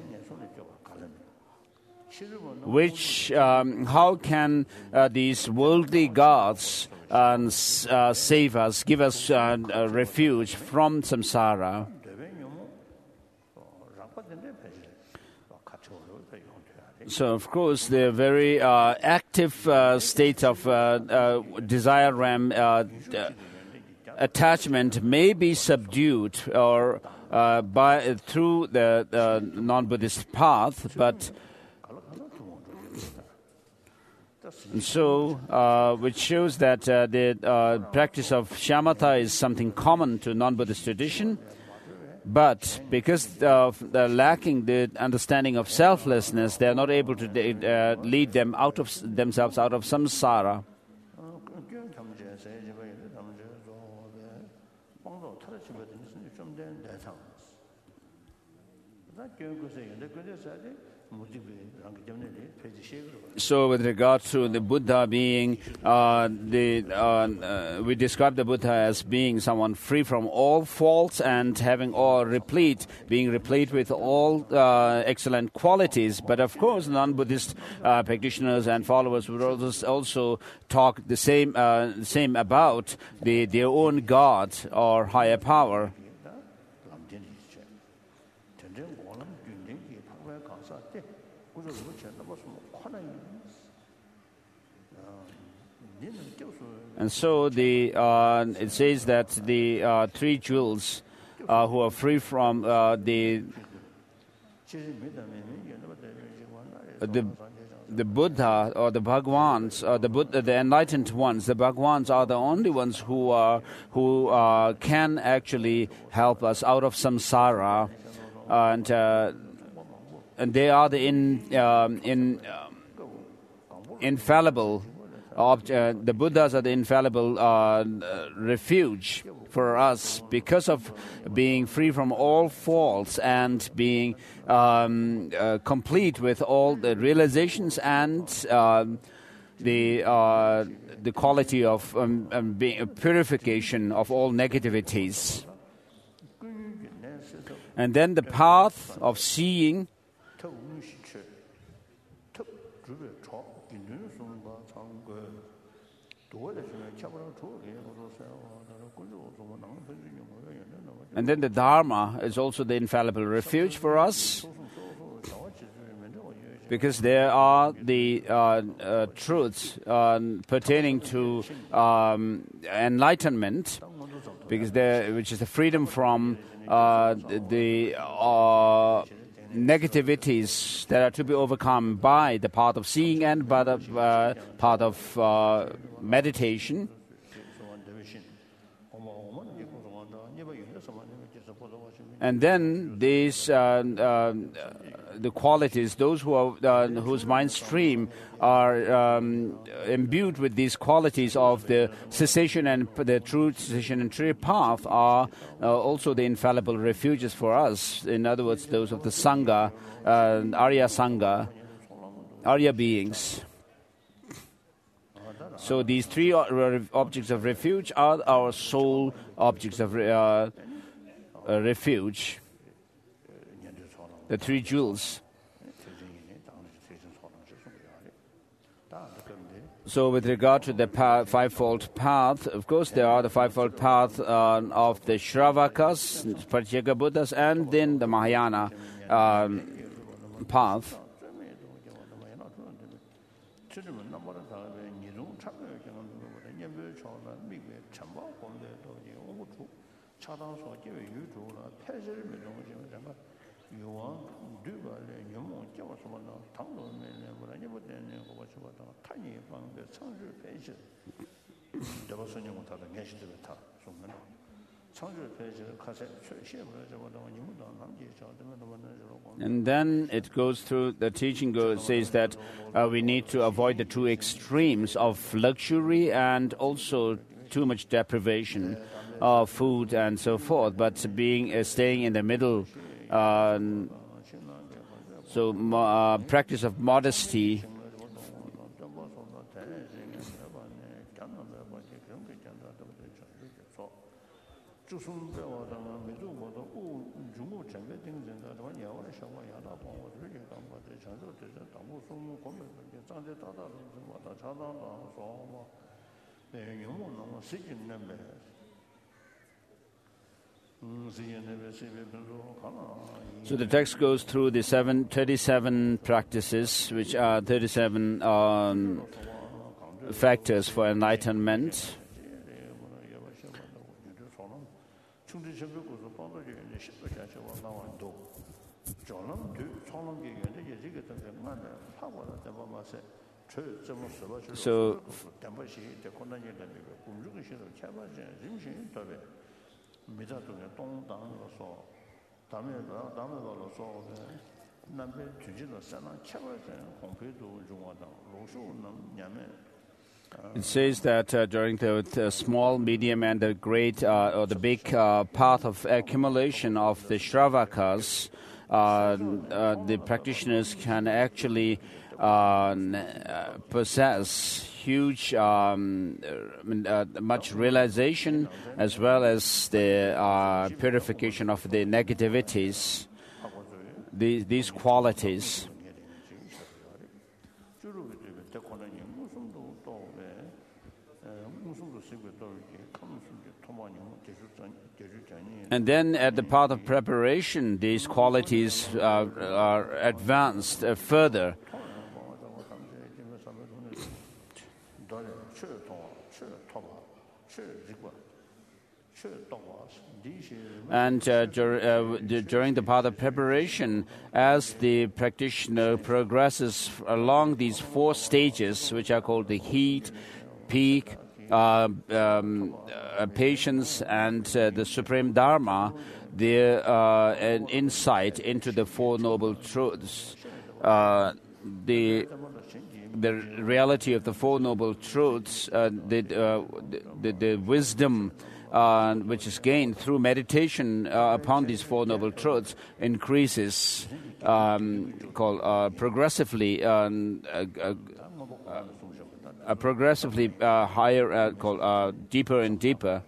which how can these worldly gods save us, give us refuge from samsara? So, of course, the very active state of desire RAM attachment may be subdued or through the non-Buddhist path, but so which shows that the practice of shamatha is something common to non-Buddhist tradition. But because of the lacking the understanding of selflessness, they are not able to lead them out of themselves out of samsara. So, with regard to the Buddha being, we describe the Buddha as being someone free from all faults and having being replete with all excellent qualities. But of course, non-Buddhist practitioners and followers would also talk the same about their own God or higher power. And so it says that the three jewels who are free from the Buddha or the Bhagwans, or the enlightened ones, the Bhagwans are the only ones who can actually help us out of samsara, and they are the infallible. The Buddhas are the infallible refuge for us because of being free from all faults and being complete with all the realizations and the quality of purification of all negativities. And then the path of seeing. And then the Dharma is also the infallible refuge for us, because there are the truths pertaining to enlightenment, which is the freedom from the negativities that are to be overcome by the path of seeing and by the path of meditation. And then these the qualities, those who are whose mind stream are imbued with these qualities of the cessation and the true cessation and true path, are also the infallible refuges for us. In other words, those of the Sangha, Arya Sangha, Arya beings. So these three objects of refuge are our sole objects of refuge. The three jewels. So with regard to the fivefold path, of course there are the fivefold path of the Shravakas, Pratyeka Buddhas, and then the Mahayana path. And then it goes through, the teaching says that we need to avoid the two extremes of luxury and also too much deprivation of food and so forth, but staying in the middle. So practice of modesty. So the text goes through the 37 practices, which are 37 factors for enlightenment. So it says that during the small, medium, and the great or the big path of accumulation of the Shravakas, the practitioners can actually possess huge, much realization as well as the purification of the negativities, these qualities. And then at the part of preparation, these qualities are advanced further. And during the part of preparation, as the practitioner progresses along these 4 stages, which are called the heat, peak, patience, and the supreme dharma, an insight into the 4 noble truths, the reality of the 4 noble truths, the wisdom which is gained through meditation upon these 4 noble truths increases progressively higher, called deeper and deeper.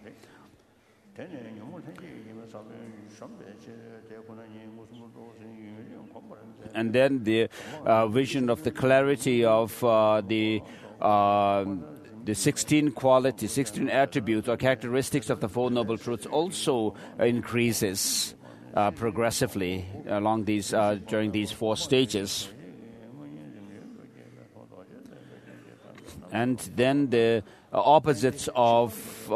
And then the vision of the clarity of the 16 qualities, 16 attributes or characteristics of the 4 noble truths also increases progressively along these during these 4 stages. And then the opposites of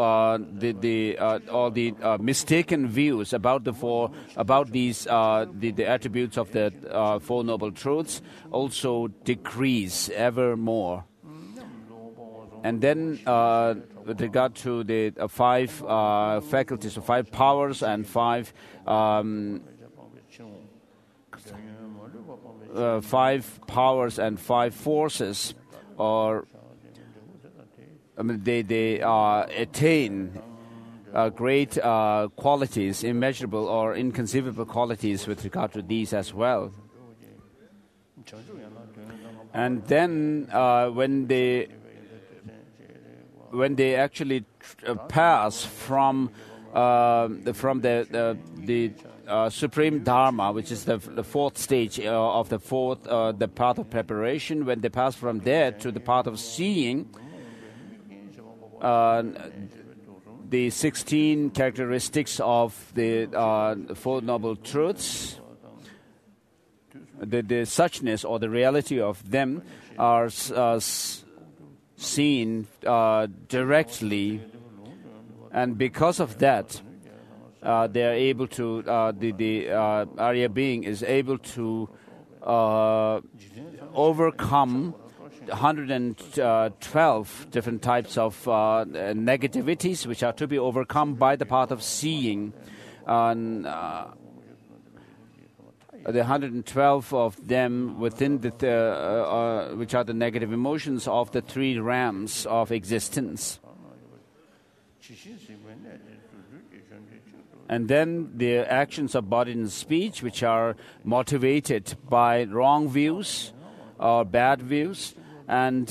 all the mistaken views about these the attributes of the 4 noble truths also decrease ever more. And then with regard to the 5 faculties, so 5 powers and 5 powers and 5 forces, or they attain great qualities, immeasurable or inconceivable qualities with regard to these as well. And then when they actually pass from the supreme dharma, which is the 4th stage of the path of preparation, when they pass from there to the path of seeing, the 16 characteristics of the 4 noble truths, the suchness or the reality of them are seen directly, and because of that, they are able to, the Arya being is able to overcome 112 different types of negativities which are to be overcome by the path of seeing. The 112 of them within which are the negative emotions of the 3 realms of existence. And then the actions of body and speech, which are motivated by wrong views or bad views, and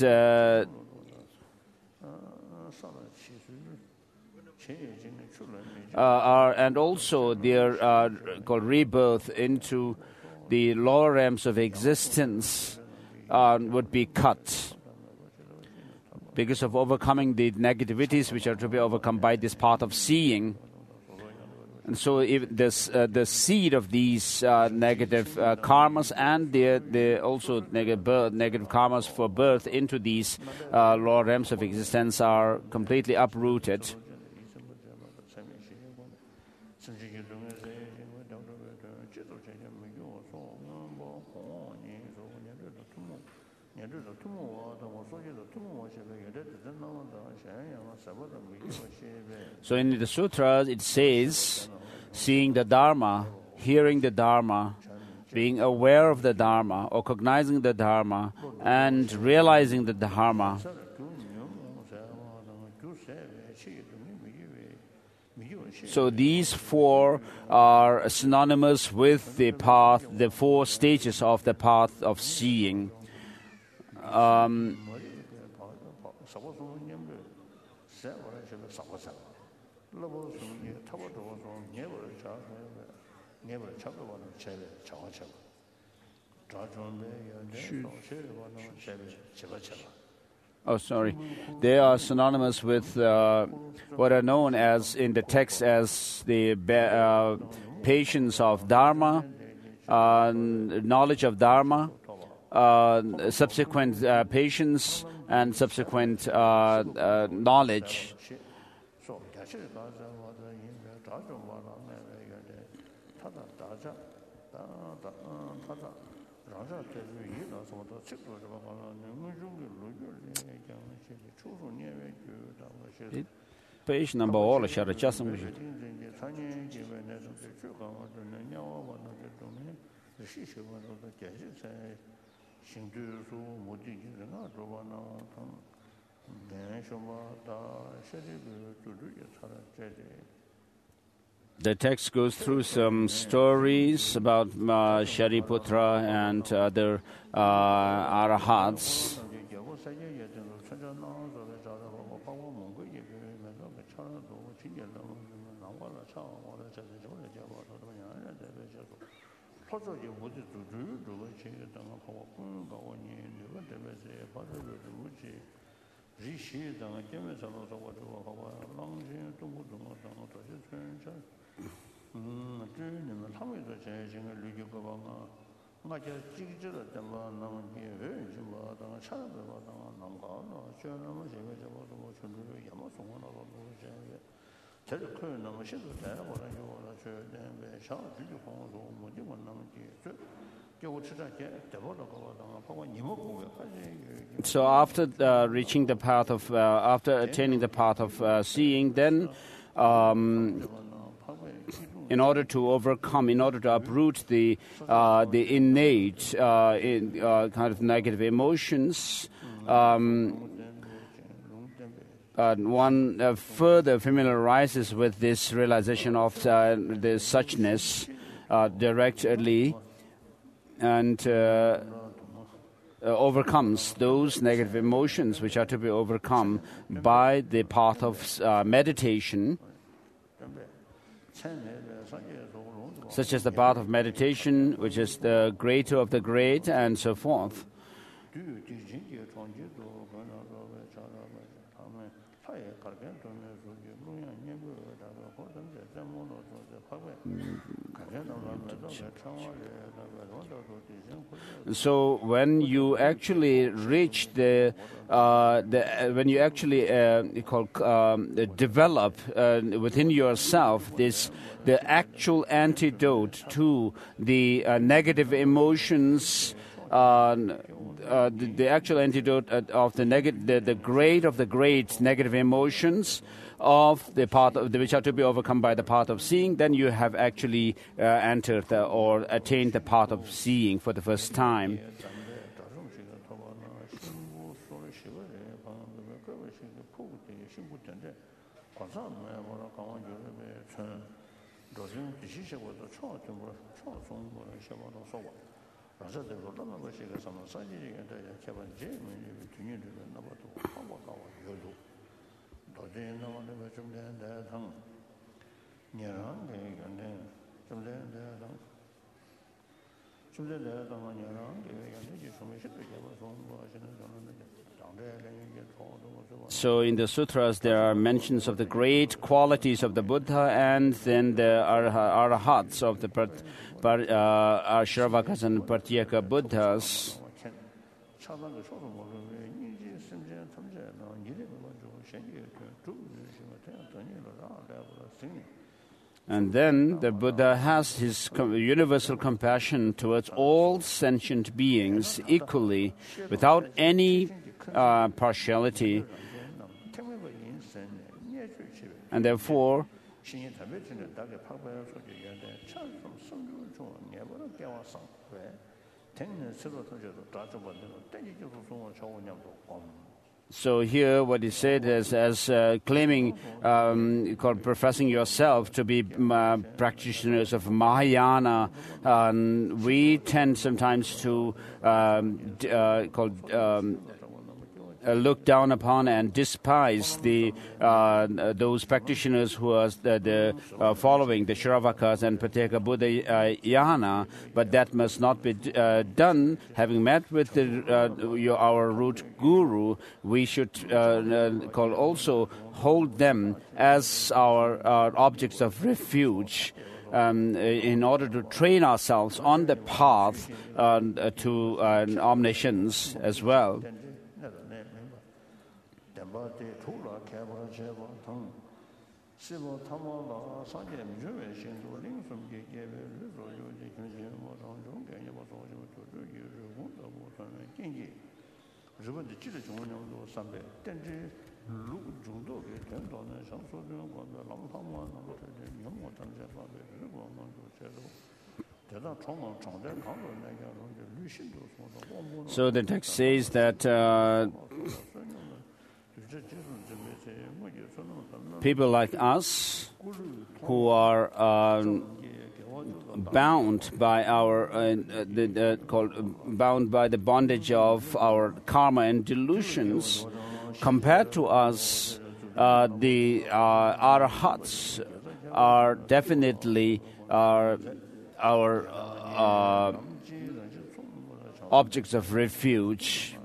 also their called rebirth into the lower realms of existence would be cut because of overcoming the negativities which are to be overcome by this path of seeing. And so if the seed of these negative karmas and the also negative karmas for birth into these lower realms of existence are completely uprooted. So in the sutras it says, seeing the Dharma, hearing the Dharma, being aware of the Dharma, or cognizing the Dharma, and realizing the Dharma. So these four are synonymous with the path, the four stages of the path of seeing. Oh, sorry. They are synonymous with what are known as in the text as the patience of Dharma, knowledge of Dharma, subsequent patience, and subsequent knowledge. Page number all shall adjust. The text goes through some stories about Shariputra and other arahats. So after reaching the path of, after attaining the path of seeing, then in order to overcome, in order to uproot the innate kind of negative emotions, one further familiarizes with this realization of the suchness directly and overcomes those negative emotions which are to be overcome by the path of meditation, such as the path of meditation, which is the greater of the great, and so forth. So when you actually reach when you actually develop within yourself the actual antidote to the negative emotions, the actual antidote of the great of the great negative emotions of the path of which are to be overcome by the path of seeing, then you have actually entered or attained the path of seeing for the first time. So in the sutras, there are mentions of the great qualities of the Buddha, and then there are arahats of the Shravakas and Pratyeka Buddhas. And then the Buddha has his universal compassion towards all sentient beings equally, without any partiality. And therefore, so here what is said is as claiming, professing yourself to be practitioners of Mahayana, we tend sometimes to look down upon and despise those practitioners who are following the Shravakas and Pratyeka Buddhayana, but that must not be done. Having met with our root guru, we should also hold them as our objects of refuge, in order to train ourselves on the path to omniscience as well. So the text says that people like us who are bound by bound by the bondage of our karma and delusions, compared to us, the arahats are definitely our objects of refuge.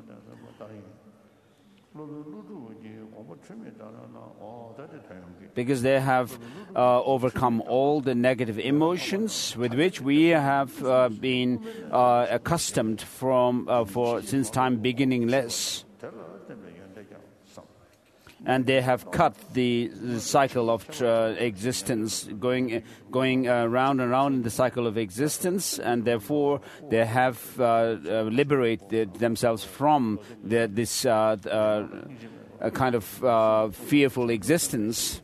Because they have overcome all the negative emotions with which we have been accustomed since time beginningless. And they have cut the cycle of existence, going round and round in the cycle of existence, and therefore they have liberated themselves from this kind of fearful existence.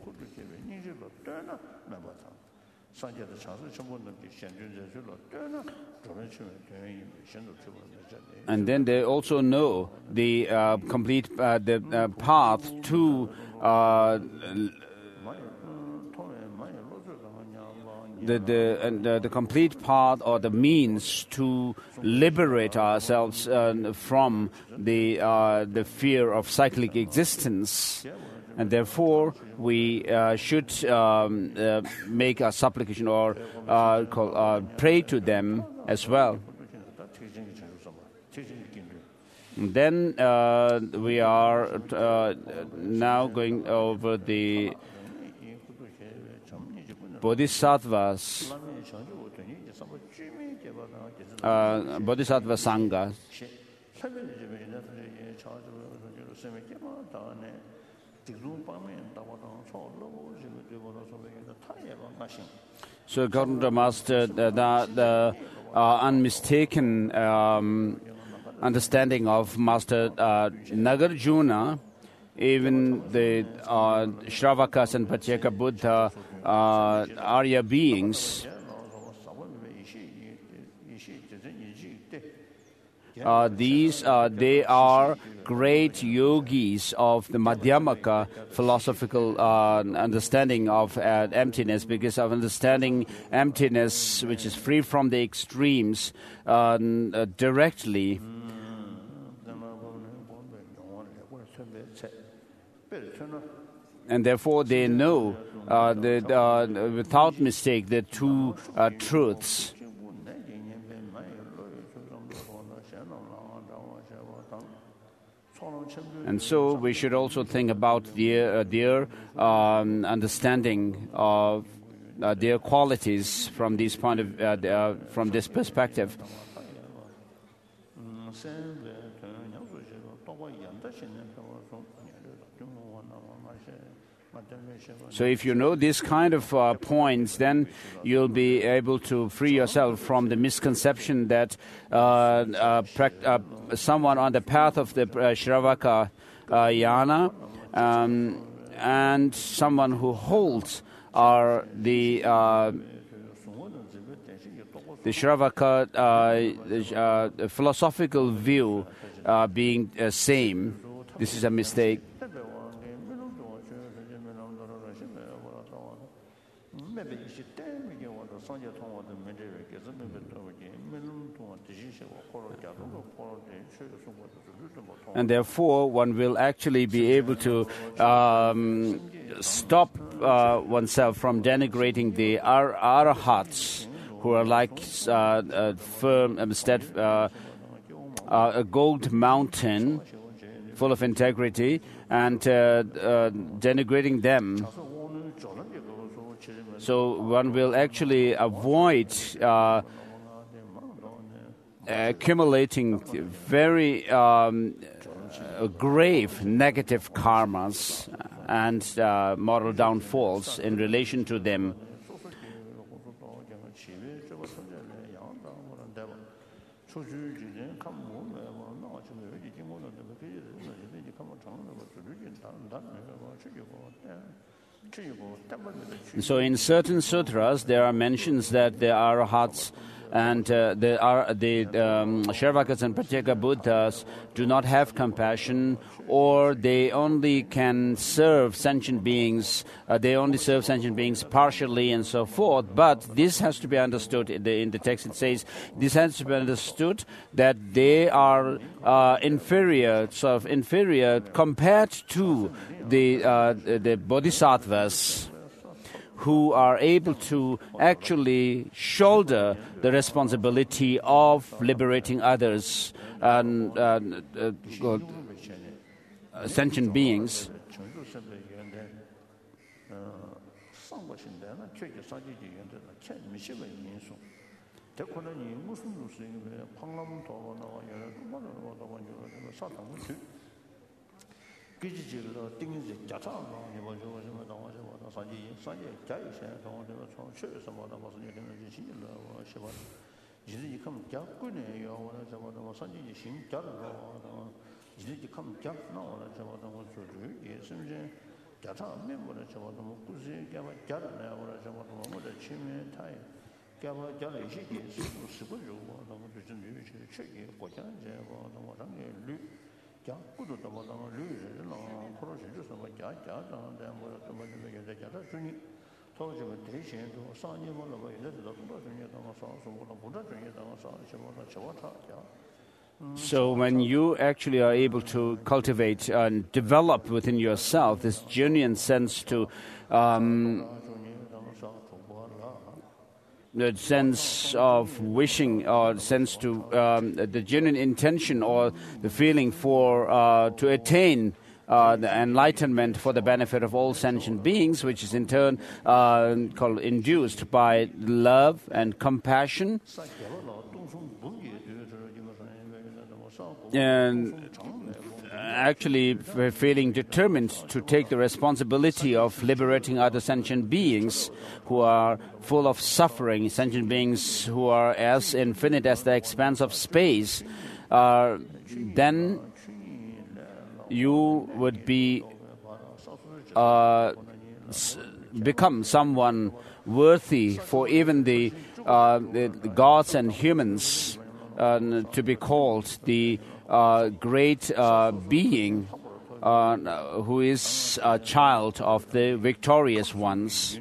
And then they also know the complete path to the complete path or the means to liberate ourselves from the fear of cyclic existence. And therefore, we should make a supplication or pray to them as well. And then we are now going over the Bodhisattvas, Bodhisattva Sangha. So according to Master, the unmistaken understanding of Master Nagarjuna, even the Shravakas and Pratyeka Buddha Arya beings, they are great yogis of the Madhyamaka philosophical understanding of emptiness, because of understanding emptiness, which is free from the extremes, directly. And therefore they know without mistake the two truths. And so we should also think about their understanding of their qualities from this point of from this perspective. So if you know these kind of points, then you'll be able to free yourself from the misconception that someone on the path of the Shravaka Yana and someone who holds are the Shravaka philosophical view being same. This is a mistake. And therefore, one will actually be able to stop oneself from denigrating the arahats, who are like firm, a gold mountain full of integrity, and denigrating them. So one will actually avoid accumulating very grave negative karmas and moral downfalls in relation to them. So in certain sutras, there are mentions that the arahats and the Shravakas and Pratyeka Buddhas do not have compassion, or they only can serve sentient beings, they only serve sentient beings partially and so forth. But this has to be understood. In the text it says, this has to be understood that they are inferior compared to the bodhisattvas, who are able to actually shoulder the responsibility of liberating others and sentient beings. So when you actually are able to cultivate and develop within yourself this genuine sense to the sense of wishing, or sense to the genuine intention or the feeling for to attain the enlightenment for the benefit of all sentient beings, which is in turn called induced by love and compassion, and actually feeling determined to take the responsibility of liberating other sentient beings who are full of suffering, sentient beings who are as infinite as the expanse of space, then you would be become someone worthy for even the gods and humans to be called the great being who is a child of the victorious ones.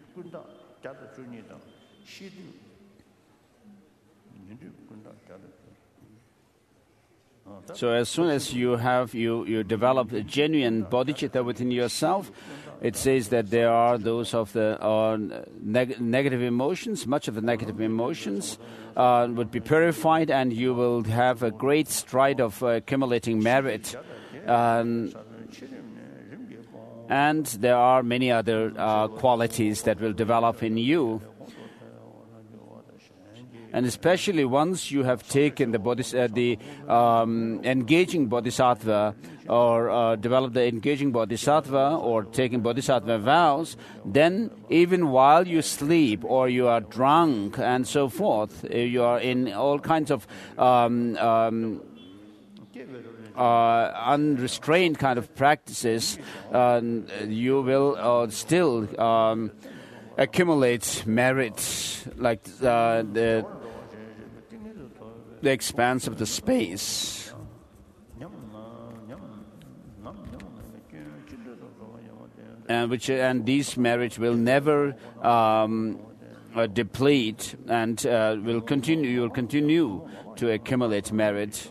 So as soon as you develop a genuine bodhicitta within yourself, it says that there are those of the negative emotions. Much of the negative emotions would be purified, and you will have a great stride of accumulating merit. and there are many other qualities that will develop in you. And especially once you have taken the engaging bodhisattva, or developed the engaging bodhisattva, or taken bodhisattva vows, then even while you sleep or you are drunk and so forth, you are in all kinds of unrestrained kind of practices, you will still accumulate merit, like the expanse of the space. And these merits will never deplete, and you will continue to accumulate merit.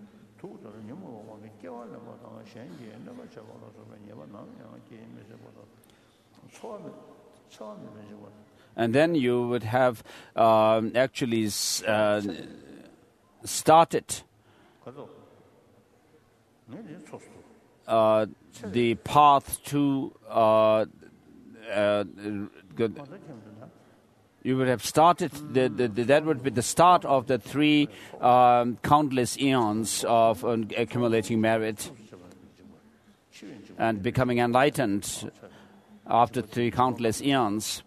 And then you would have actually started the path to you would have started that would be the start of the three countless eons of accumulating merit and becoming enlightened after three countless eons.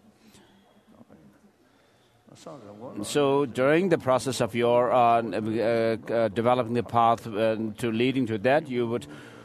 So during the process of your developing the path to leading to that, you would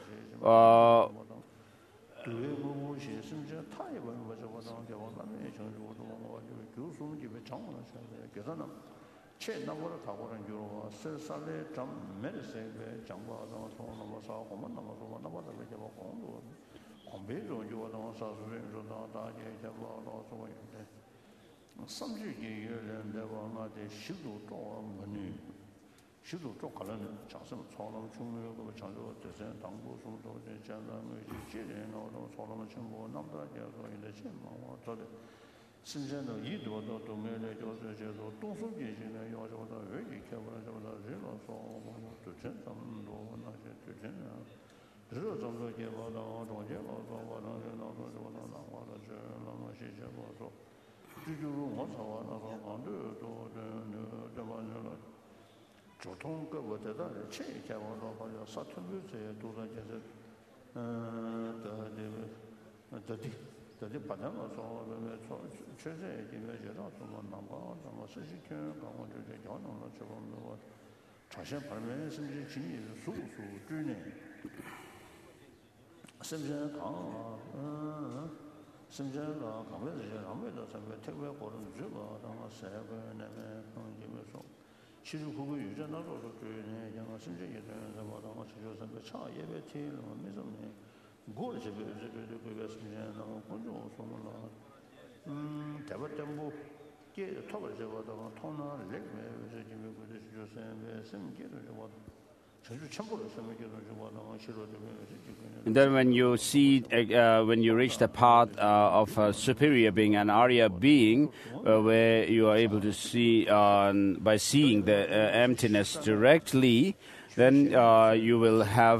and then when you see, when you reach the path of a superior being, an Arya being, where you are able to see, by seeing the emptiness directly, then you will have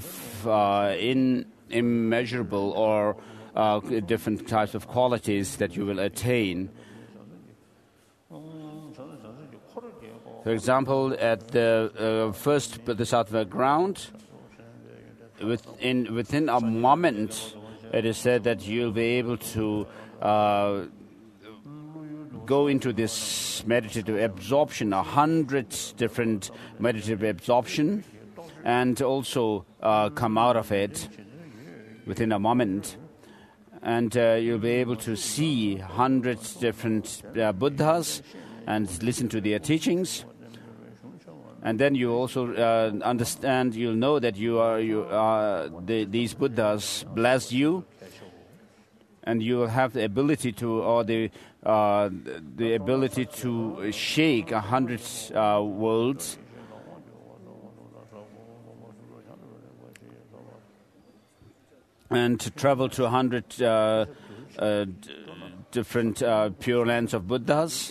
immeasurable or different types of qualities that you will attain. For example, at the first bodhisattva ground, within a moment, it is said that you'll be able to go into this meditative absorption, 100 different meditative absorption, and also come out of it within a moment. And you'll be able to see 100 different Buddhas and listen to their teachings. And then you also understand, you'll know that these Buddhas bless you, and you will have the ability to, or the ability to shake 100 worlds. And to travel to 100 different pure lands of Buddhas.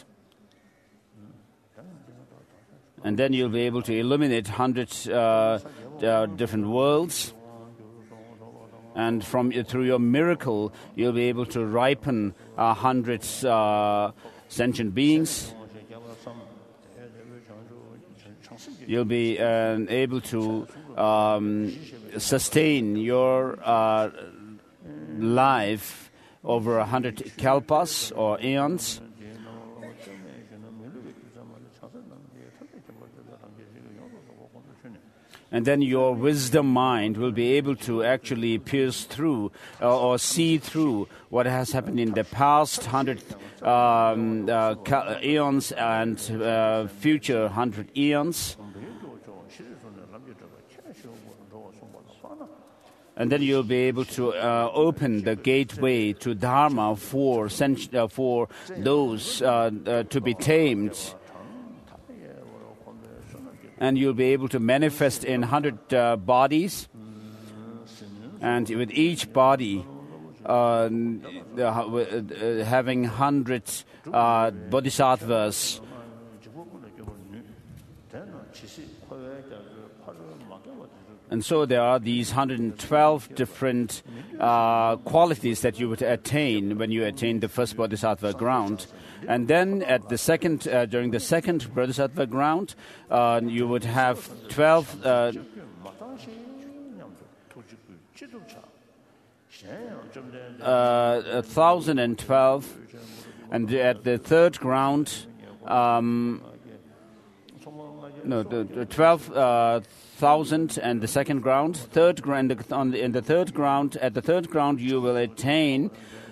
And then you'll be able to illuminate 100 different worlds. And through your miracle, you'll be able to ripen 100 sentient beings. You'll be able to sustain your life over 100 kalpas or eons. And then your wisdom mind will be able to actually pierce through or see through what has happened in the past 100 eons and future 100 eons. And then you'll be able to open the gateway to Dharma for those to be tamed. And you'll be able to manifest in 100 bodies. And with each body having 100 bodhisattvas. And so there are these 112 different qualities that you would attain when you attain the first bodhisattva ground. And then at the second, during the second bodhisattva ground, you would have 12. 1,012, and at the third ground, 12,000, and the second ground. In the third ground, at the third ground, you will attain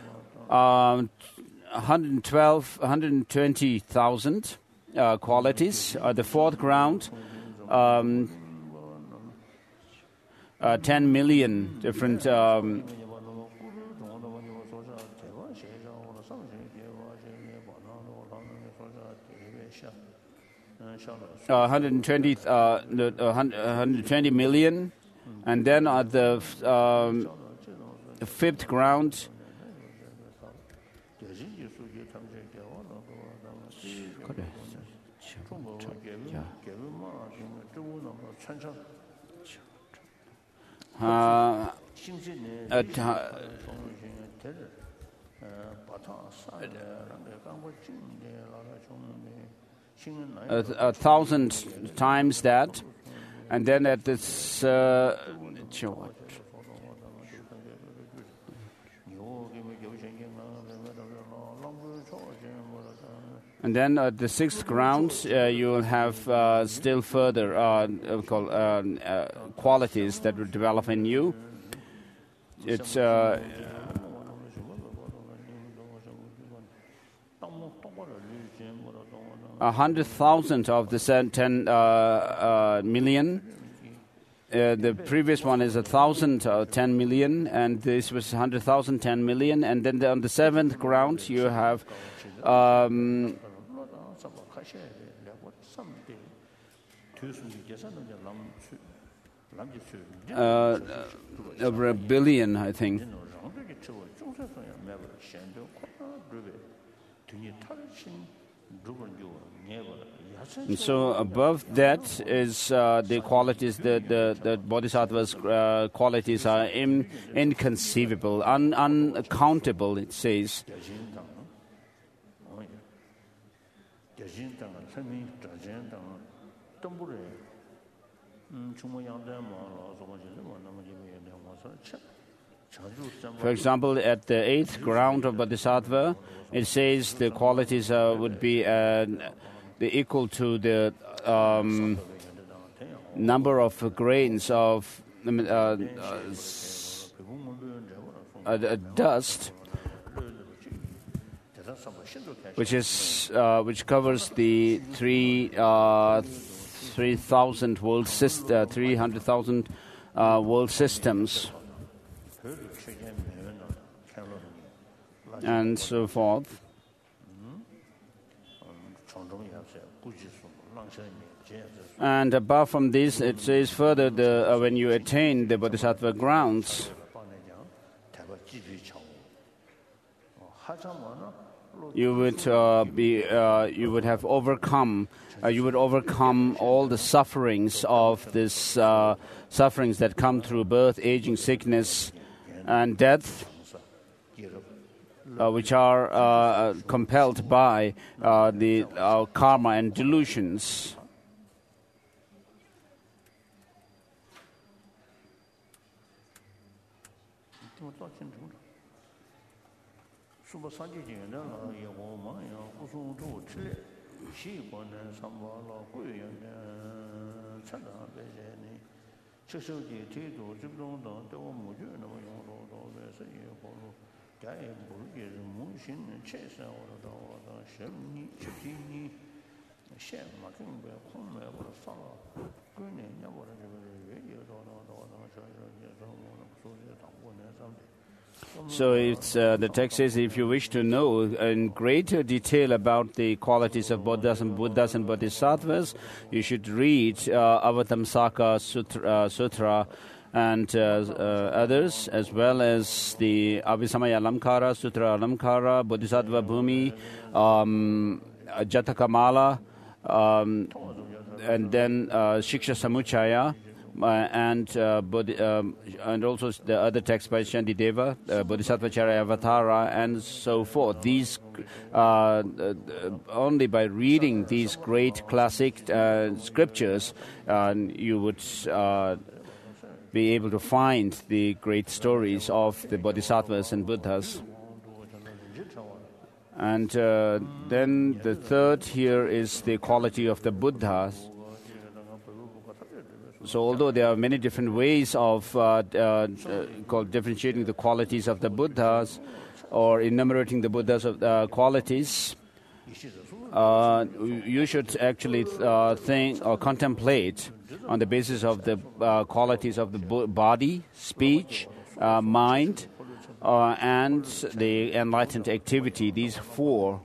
120,000 qualities. The fourth ground, 10 million different. 120 million, and then at the fifth ground, a 1,000 times that, and then at this and then at the sixth ground, you will have still further qualities that will develop in you. It's 100,000 of the 10 million. The previous one is 1,000 10 million, and this was 100,000 10 million. And then on the seventh ground, you have over 1 billion, I think. And so above that is the qualities, the bodhisattva's qualities are inconceivable, uncountable, it says. For example, at the eighth ground of bodhisattva, it says the qualities would be equal to the number of grains of dust, which covers the 3,000 world 300,000 world systems, and so forth. And apart from this, it says further, when you attain the bodhisattva grounds, you would have overcome. You would overcome all the sufferings of this sufferings that come through birth, aging, sickness, and death, which are compelled by the karma and delusions. So it's, the text says, if you wish to know in greater detail about the qualities of Buddhas and Bodhisattvas, you should read Avatamsaka Sutra and others, as well as the Abhisamaya Alamkara, Sutra Alamkara, Bodhisattva Bhumi, Jatakamala, and then Shiksha Samuchaya, and also the other texts by Shantideva, Bodhisattva Charyavatara, and so forth. These only by reading these great classic scriptures, you would be able to find the great stories of the Bodhisattvas and Buddhas. And then the third here is the quality of the Buddhas. So although there are many different ways of differentiating the qualities of the Buddhas or enumerating the Buddhas of qualities, you should actually think or contemplate on the basis of the qualities of the body, speech, mind, and the enlightened activity, these four.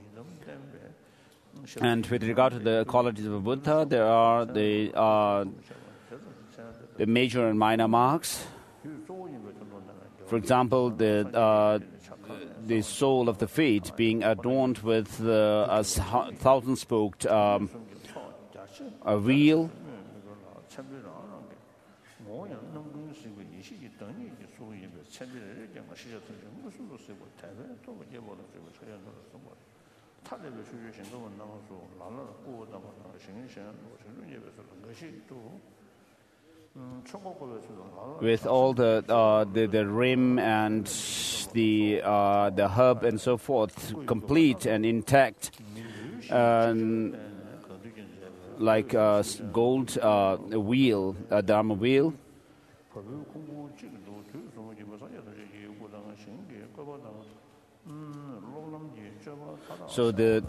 And with regard to the qualities of a Buddha, there are the major and minor marks. For example, the sole of the feet being adorned with a thousand-spoked a wheel. With all the rim and the hub and so forth, complete and intact, like a gold wheel, a Dharma wheel. So the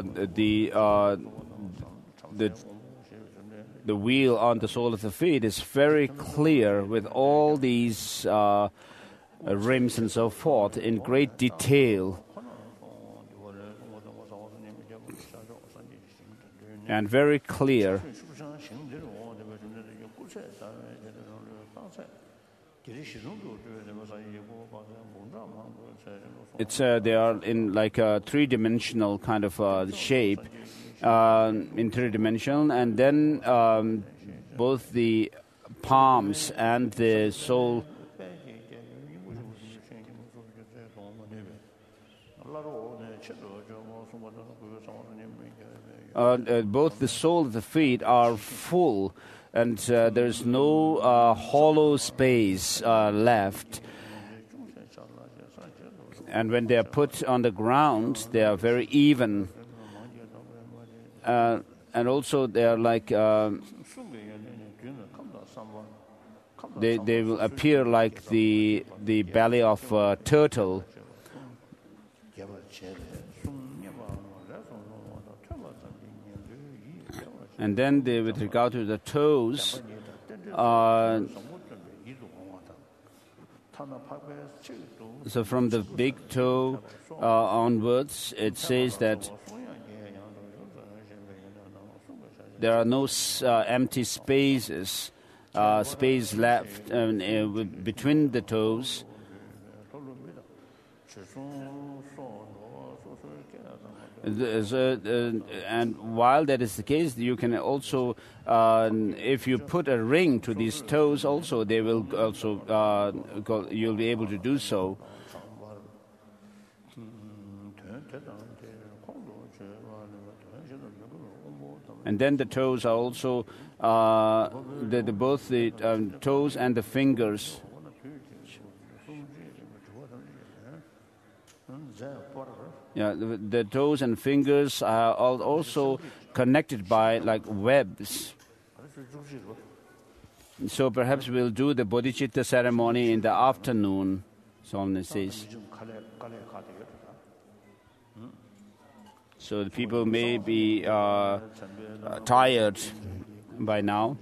wheel on the sole of the feet is very clear with all these rims and so forth in great detail and very clear. It's they are in like a three-dimensional kind of shape, in three-dimensional, and then both the palms and the sole. Both the sole of the feet are full, and there's no hollow space left. And when they are put on the ground, they are very even. And also they are like, they will appear like the belly of a turtle. And then with regard to the toes, so from the big toe onwards, it says that there are no empty spaces, space left between the toes. And while that is the case, you can also, if you put a ring to these toes, also they will also you'll be able to do so. And then the toes are also both the toes and the fingers. Yeah, the toes and fingers are also connected by like webs. So perhaps we'll do the bodhicitta ceremony in the afternoon, Swami says. So the people may be tired by now.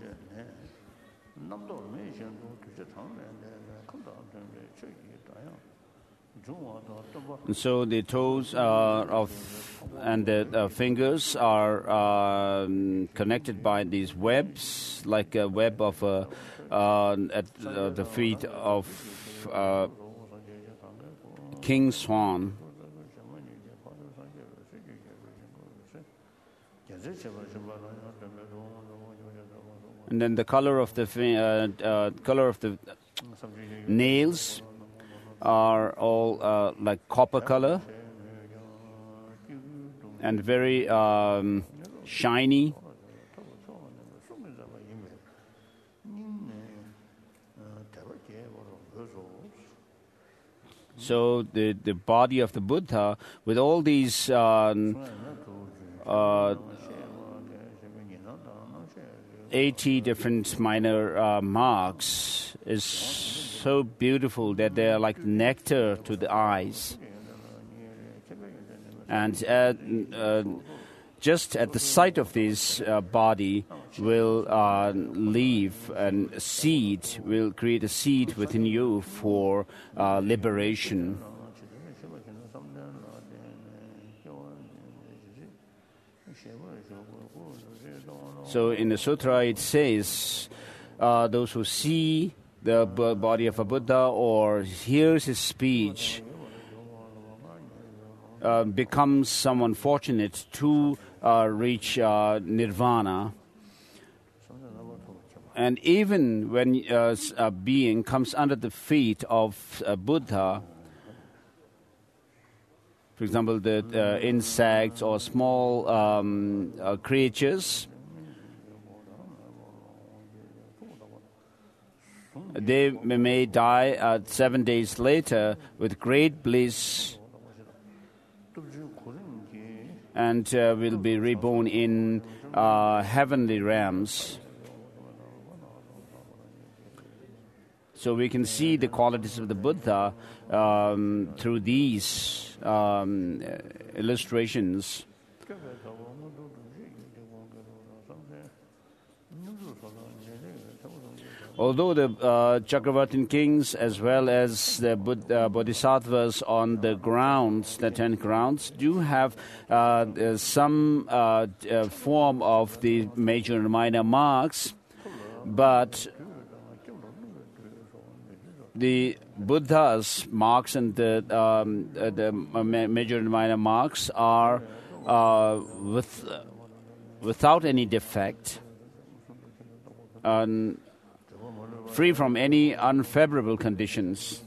And so the toes and the fingers are connected by these webs, like a web of at the feet of King Swan. And then the color of the nails are all like copper color and very shiny. So the body of the Buddha, with all these 80 different minor marks, is so beautiful that they are like nectar to the eyes. And just at the sight of this body will leave a seed, will create a seed within you for liberation. So in the sutra it says, those who see the body of a Buddha or hears his speech becomes someone fortunate to reach nirvana. And even when a being comes under the feet of a Buddha, for example, the insects or small creatures, they may die 7 days later with great bliss and will be reborn in heavenly realms. So we can see the qualities of the Buddha through these illustrations. Although the Chakravartin kings as well as the bodhisattvas on the grounds, the 10 grounds, do have some form of the major and minor marks, but the Buddha's marks and the major and minor marks are without any defect, free from any unfavorable conditions.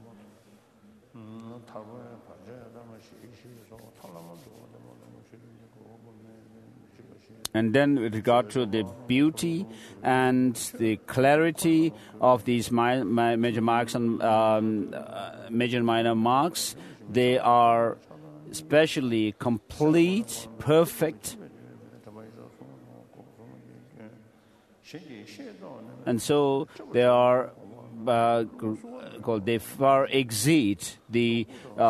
And then with regard to the beauty and the clarity of these major marks and major and minor marks, they are especially complete, perfect. And so they are called, they far exceed the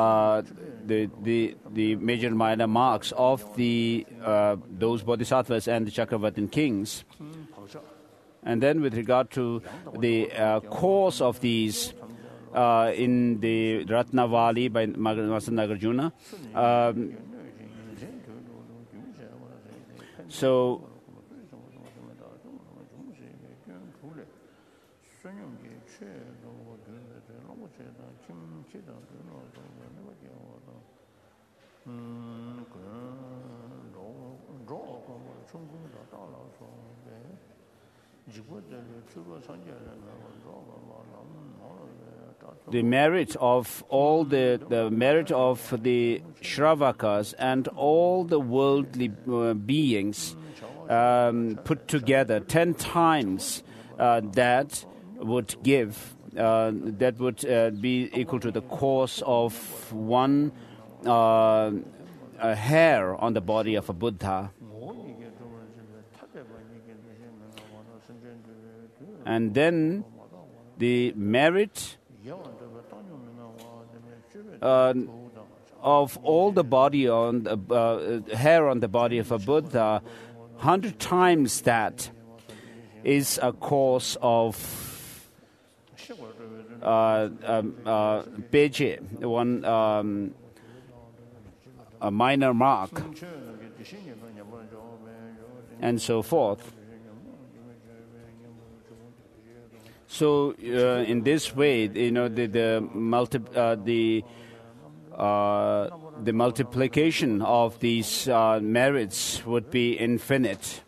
major and minor marks of those bodhisattvas and the Chakravartin kings. And then with regard to the cause of these in the Ratnavali by Master Nagarjuna, so The merit of all the merit of the Shravakas and all the worldly beings put together 10 times that would give that would be equal to the course of one a hair on the body of a Buddha. And then the merit of all the body on the hair on the body of a Buddha, 100 times that is a cause of Beje, one a minor mark, and so forth. So in this way, the multiplication of these merits would be infinite.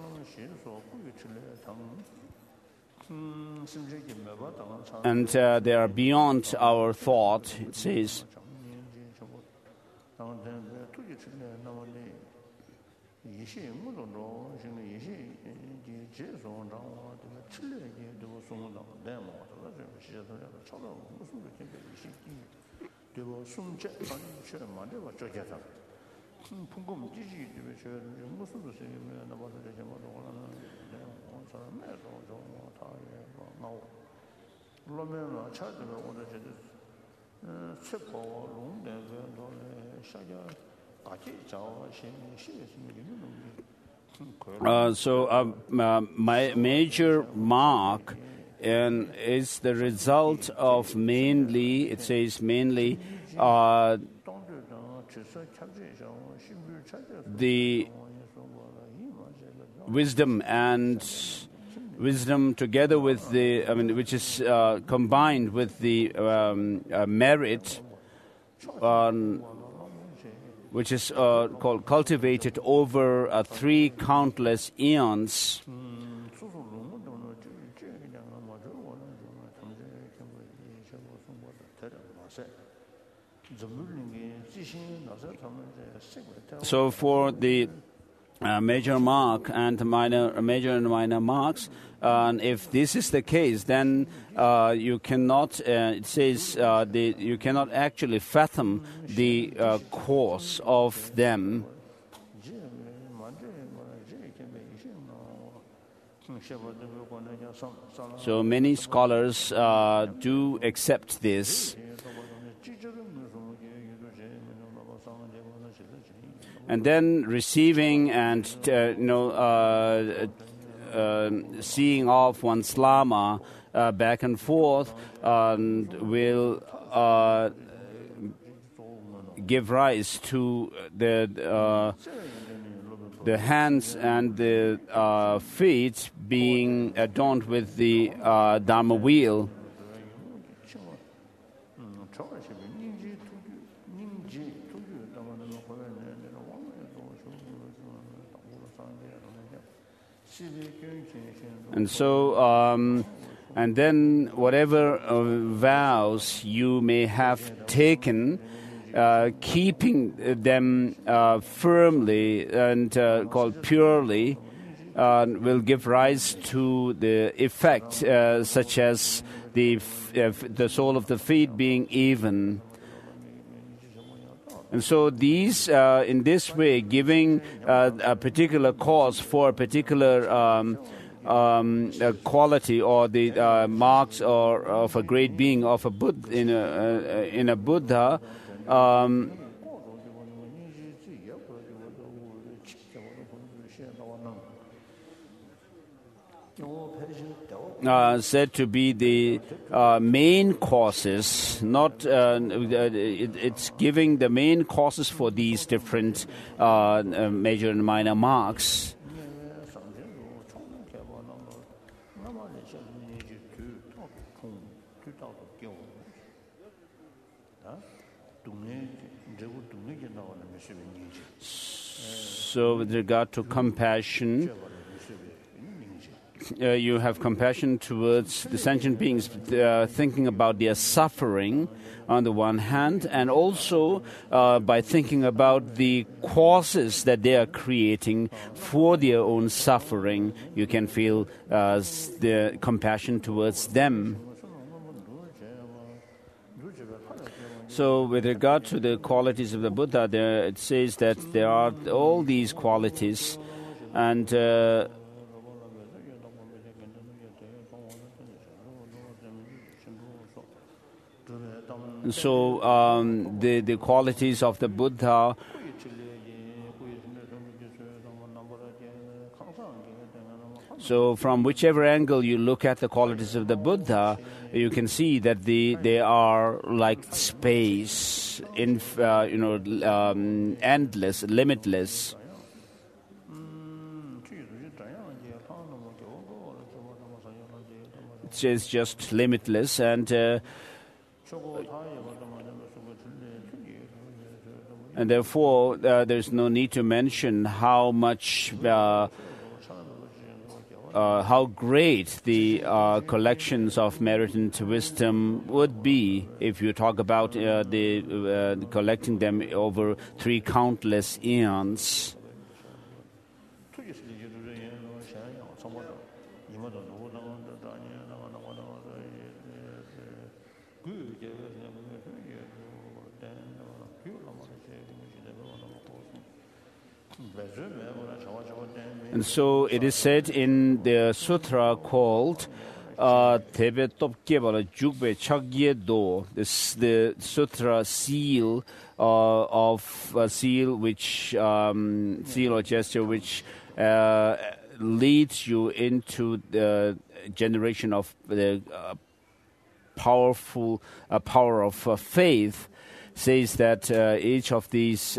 And they are beyond our thought, it says. So my major mark is the result of mainly, it says mainly, the wisdom together with the, which is combined with the merit, which is called cultivated over 3 countless eons. So for the major mark and major and minor marks, if this is the case, then you cannot. It says you cannot actually fathom the course of them. So many scholars do accept this. And then receiving and seeing off one's lama back and forth will give rise to the hands and the feet being adorned with the Dharma wheel. And so, and then whatever vows you may have taken, keeping them firmly and called purely, will give rise to the effect, such as the sole of the feet being even. And so these, in this way, giving a particular cause for a particular quality or the marks or of a great being of a Buddha in a Buddha. Said to be the main causes, not it's giving the main causes for these different major and minor marks. So with regard to compassion, you have compassion towards the sentient beings, thinking about their suffering on the one hand, and also by thinking about the causes that they are creating for their own suffering, you can feel the compassion towards them. So with regard to the qualities of the Buddha, it says that there are all these qualities, and so the qualities of the Buddha So from whichever angle you look at the qualities of the Buddha, you can see that they are like space, endless, limitless. It's just limitless, and therefore there's no need to mention how much. How great the collections of merit and wisdom would be if you talk about collecting them over 3 countless eons. And so it is said in the sutra called Tebe Topke Bala Jugbe Chagye Do, the sutra seal of seal or gesture which leads you into the generation of the power of faith, says that each of these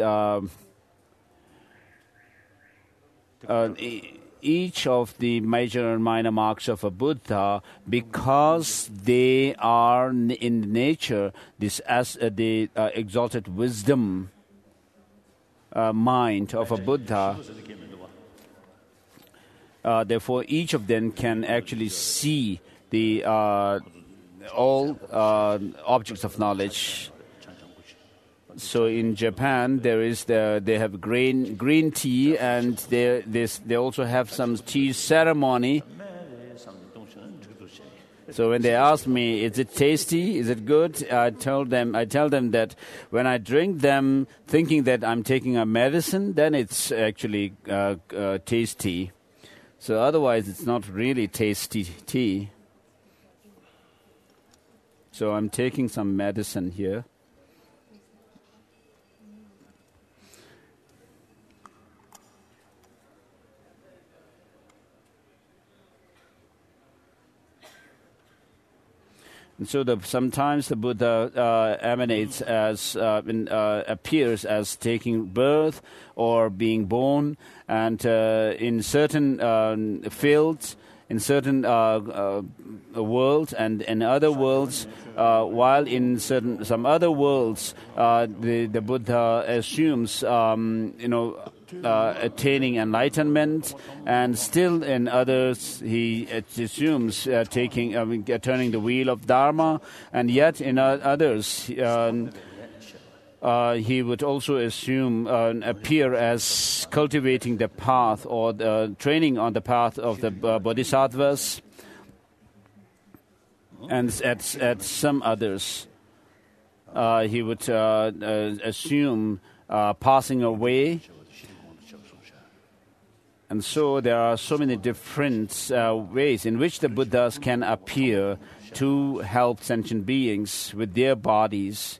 each of the major and minor marks of a Buddha, because they are in nature this as the exalted wisdom mind of a Buddha. Therefore, each of them can actually see the all objects of knowledge. So in Japan, they have green tea, and they also have some tea ceremony. So when they ask me, is it tasty? Is it good? I tell them that when I drink them, thinking that I'm taking a medicine, then it's actually tasty. So otherwise, it's not really tasty tea. So I'm taking some medicine here. And so sometimes the Buddha emanates appears as taking birth or being born, and in certain fields, in certain worlds, and in other worlds, while in some other worlds, the Buddha assumes attaining enlightenment, and still in others he assumes turning the wheel of Dharma, and yet in others he would also assume appear as cultivating the path or the training on the path of the bodhisattvas, and at some others he would assume passing away. And so there are so many different ways in which the Buddhas can appear to help sentient beings with their bodies.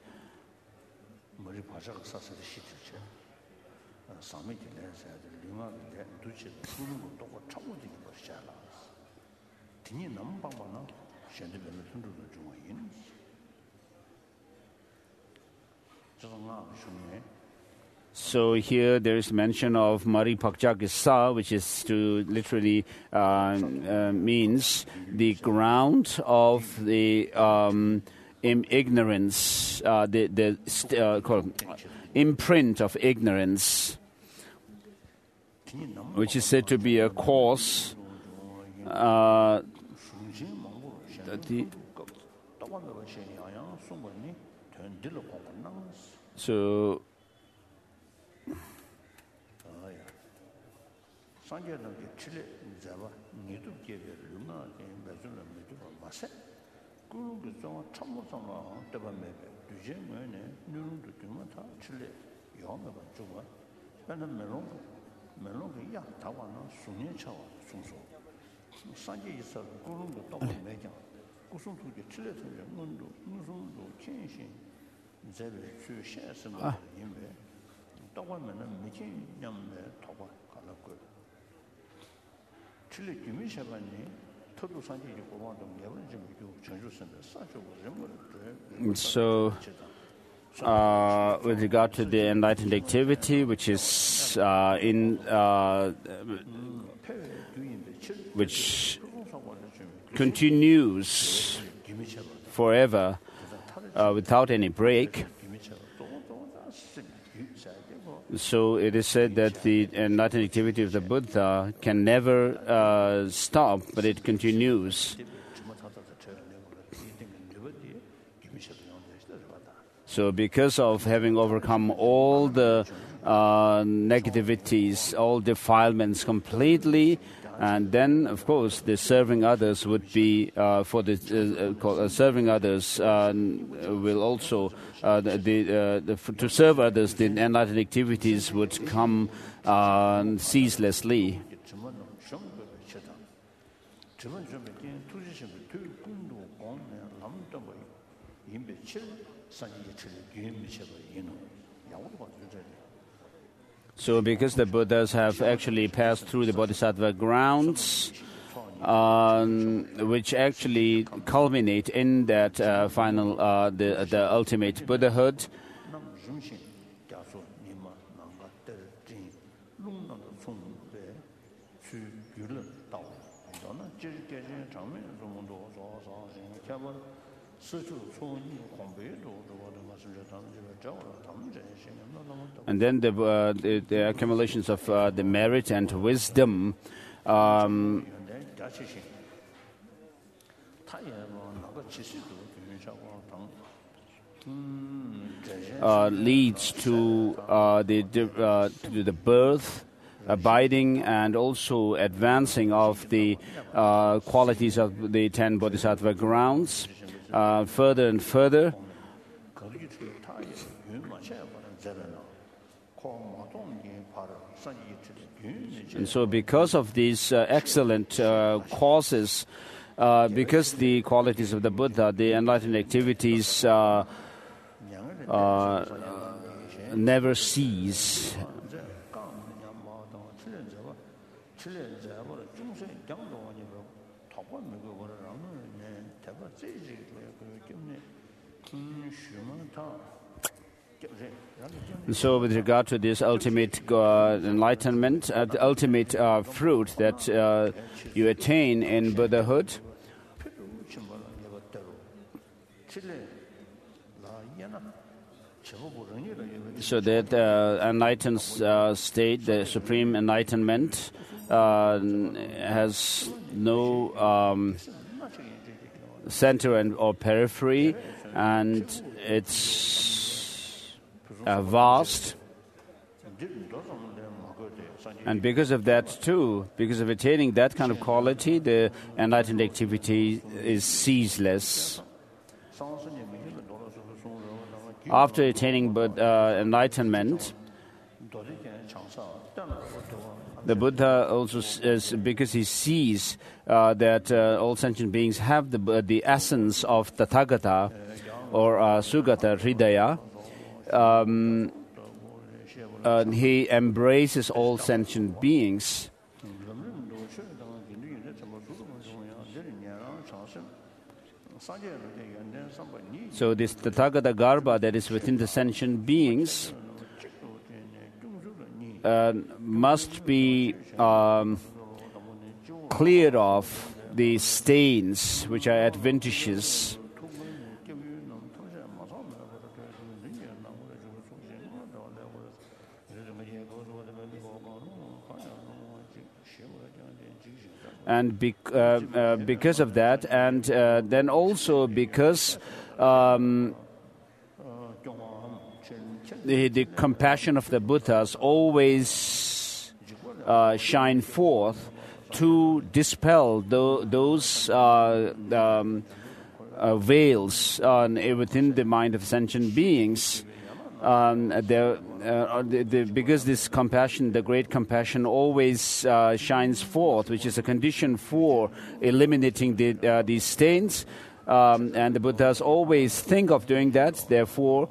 So here there is mention of Mari Pakjagisa, which is to literally means the ground of the ignorance, imprint of ignorance, which is said to be a cause. So with regard to the enlightened activity, which is which continues forever without any break. So it is said that the enlightened activity of the Buddha can never stop, but it continues. So because of having overcome all the negativities, all defilements completely, and then, of course, the serving others would be serving others will also to serve others. The enlightened activities would come ceaselessly. So because the Buddhas have actually passed through the Bodhisattva grounds, which actually culminate in that final, the ultimate Buddhahood, and then the accumulations of the merit and wisdom leads to the birth, abiding, and also advancing of the qualities of the 10 Bodhisattva grounds further and further. And so because of these excellent causes, because the qualities of the Buddha, the enlightened activities never cease. So with regard to this ultimate enlightenment, the ultimate fruit that you attain in Buddhahood, so that enlightened state, the supreme enlightenment, has no center or periphery, and it's vast. And because of that too, because of attaining that kind of quality, the enlightened activity is ceaseless. After attaining enlightenment, the Buddha also because he sees that all sentient beings have the essence of Tathagata or Sugata Hridaya, he embraces all sentient beings. So this Tathagata Garbha that is within the sentient beings must be cleared of the stains which are adventitious. And because of that, and then also because the compassion of the Buddhas always shine forth to dispel those veils within the mind of sentient beings. Because this compassion, the great compassion, always shines forth, which is a condition for eliminating these stains. And the Buddhas always think of doing that. Therefore,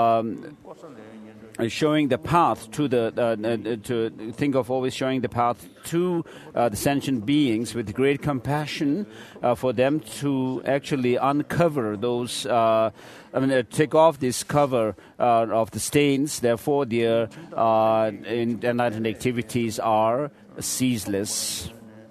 showing the path to to think of always showing the path to the sentient beings with great compassion for them to actually uncover those. Take off this cover of the stains. Therefore, their enlightened activities are ceaseless.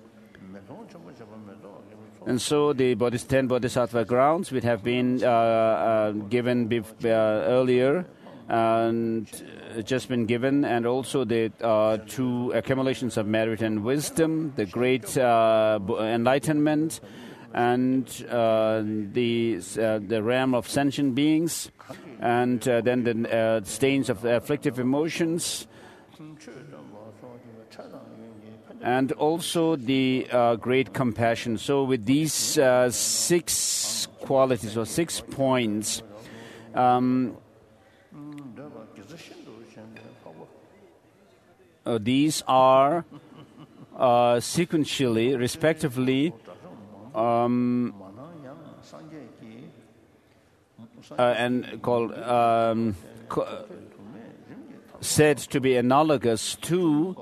And so the 10 Bodhisattva grounds which have been given earlier and just been given, and also the 2 accumulations of merit and wisdom, the great enlightenment, and the realm of sentient beings, and then the stains of the afflictive emotions, and also the great compassion. So with these 6 qualities or 6 points, these are sequentially, respectively, and called said to be analogous to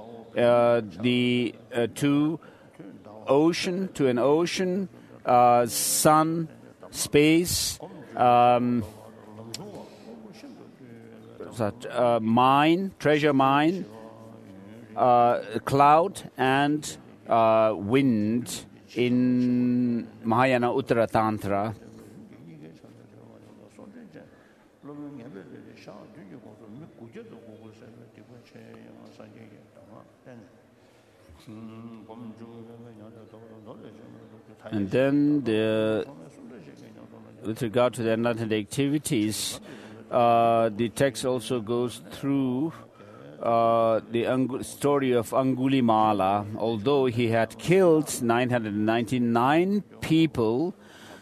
an ocean, sun, space, mine, treasure mine, cloud, and wind in Mahayana Uttara Tantra. And then with regard to the enlightened activities, the text also goes through the story of Angulimala. Although he had killed 999 people,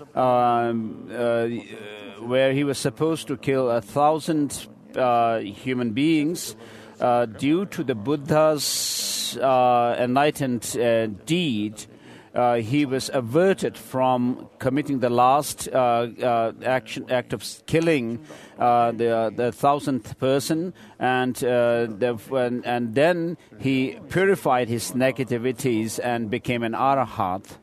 where he was supposed to kill 1,000 human beings, due to the Buddha's enlightened deed, he was averted from committing the last act of killing the 1,000th person, and then he purified his negativities and became an arahat.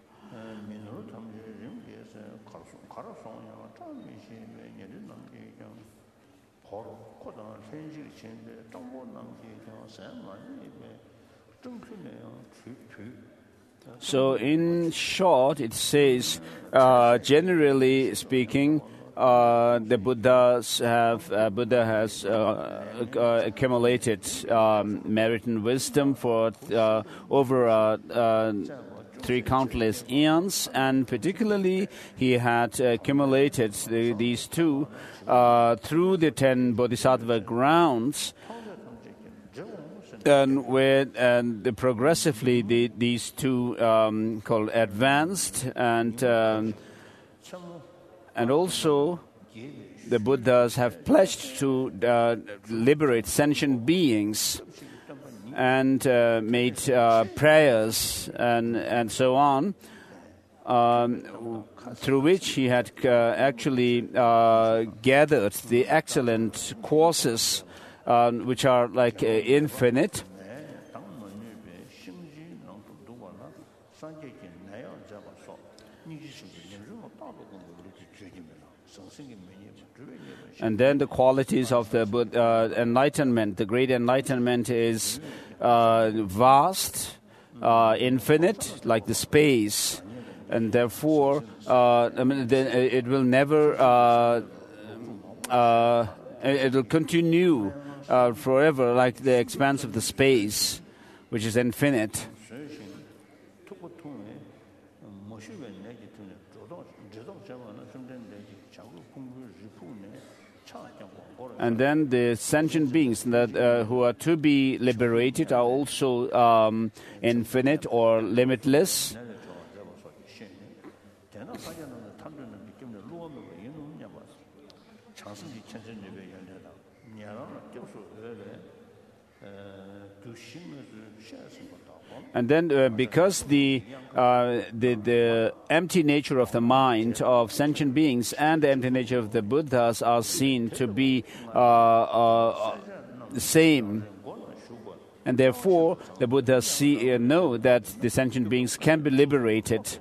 So, in short, it says, generally speaking, the Buddha has accumulated merit and wisdom for over 3 countless eons, and particularly he had accumulated these 2 through the 10 Bodhisattva grounds. And progressively these 2 called advanced, and also the Buddhas have pledged to liberate sentient beings, and made prayers and so on, through which he had actually gathered the excellent courses, which are like infinite. And then the qualities of the enlightenment. The great enlightenment is vast, infinite, like the space, and therefore, it will never. It will continue forever, like the expanse of the space, which is infinite. And then the sentient beings that who are to be liberated are also infinite or limitless. And then because the empty nature of the mind of sentient beings and the empty nature of the Buddhas are seen to be the same, and therefore the Buddhas know that the sentient beings can be liberated.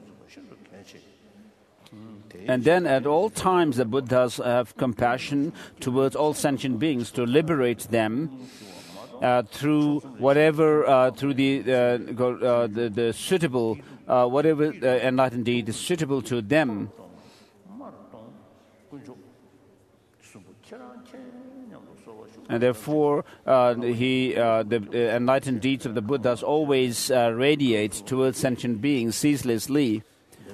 And then at all times the Buddhas have compassion towards all sentient beings to liberate them through whatever, through the suitable, whatever enlightened deed is suitable to them. And therefore, the enlightened deeds of the Buddhas always radiate towards sentient beings ceaselessly.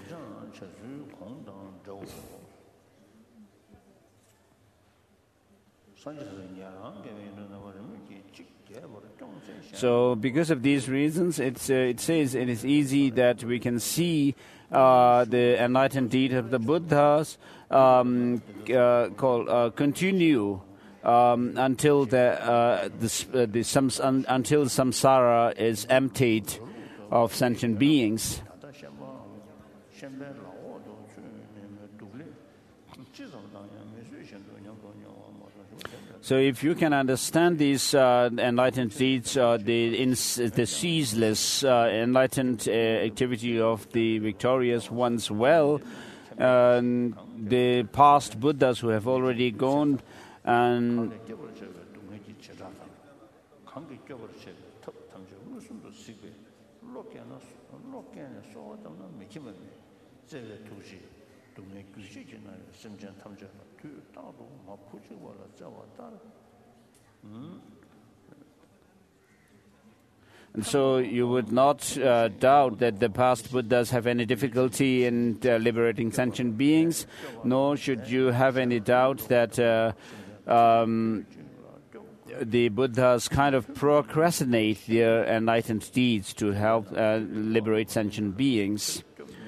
So, because of these reasons, it says it is easy that we can see the enlightened deed of the Buddhas continue until until samsara is emptied of sentient beings. So if you can understand these enlightened deeds, the ceaseless enlightened activity of the victorious ones well, the past Buddhas who have already gone, and so you would not doubt that the past Buddhas have any difficulty in liberating sentient beings, nor should you have any doubt that the Buddhas kind of procrastinate their enlightened deeds to help liberate sentient beings.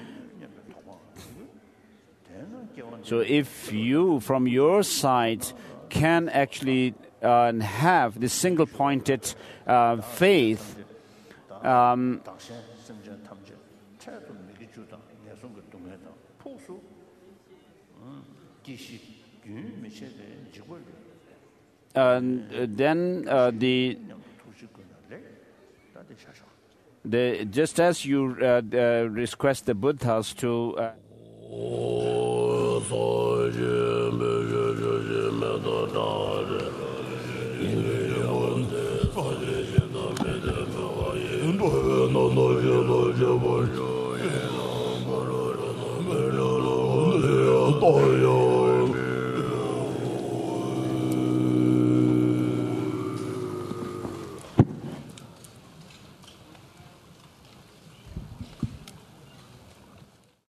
So if you, from your side, can actually have this single-pointed faith, then just as you request the Buddhas to Oh,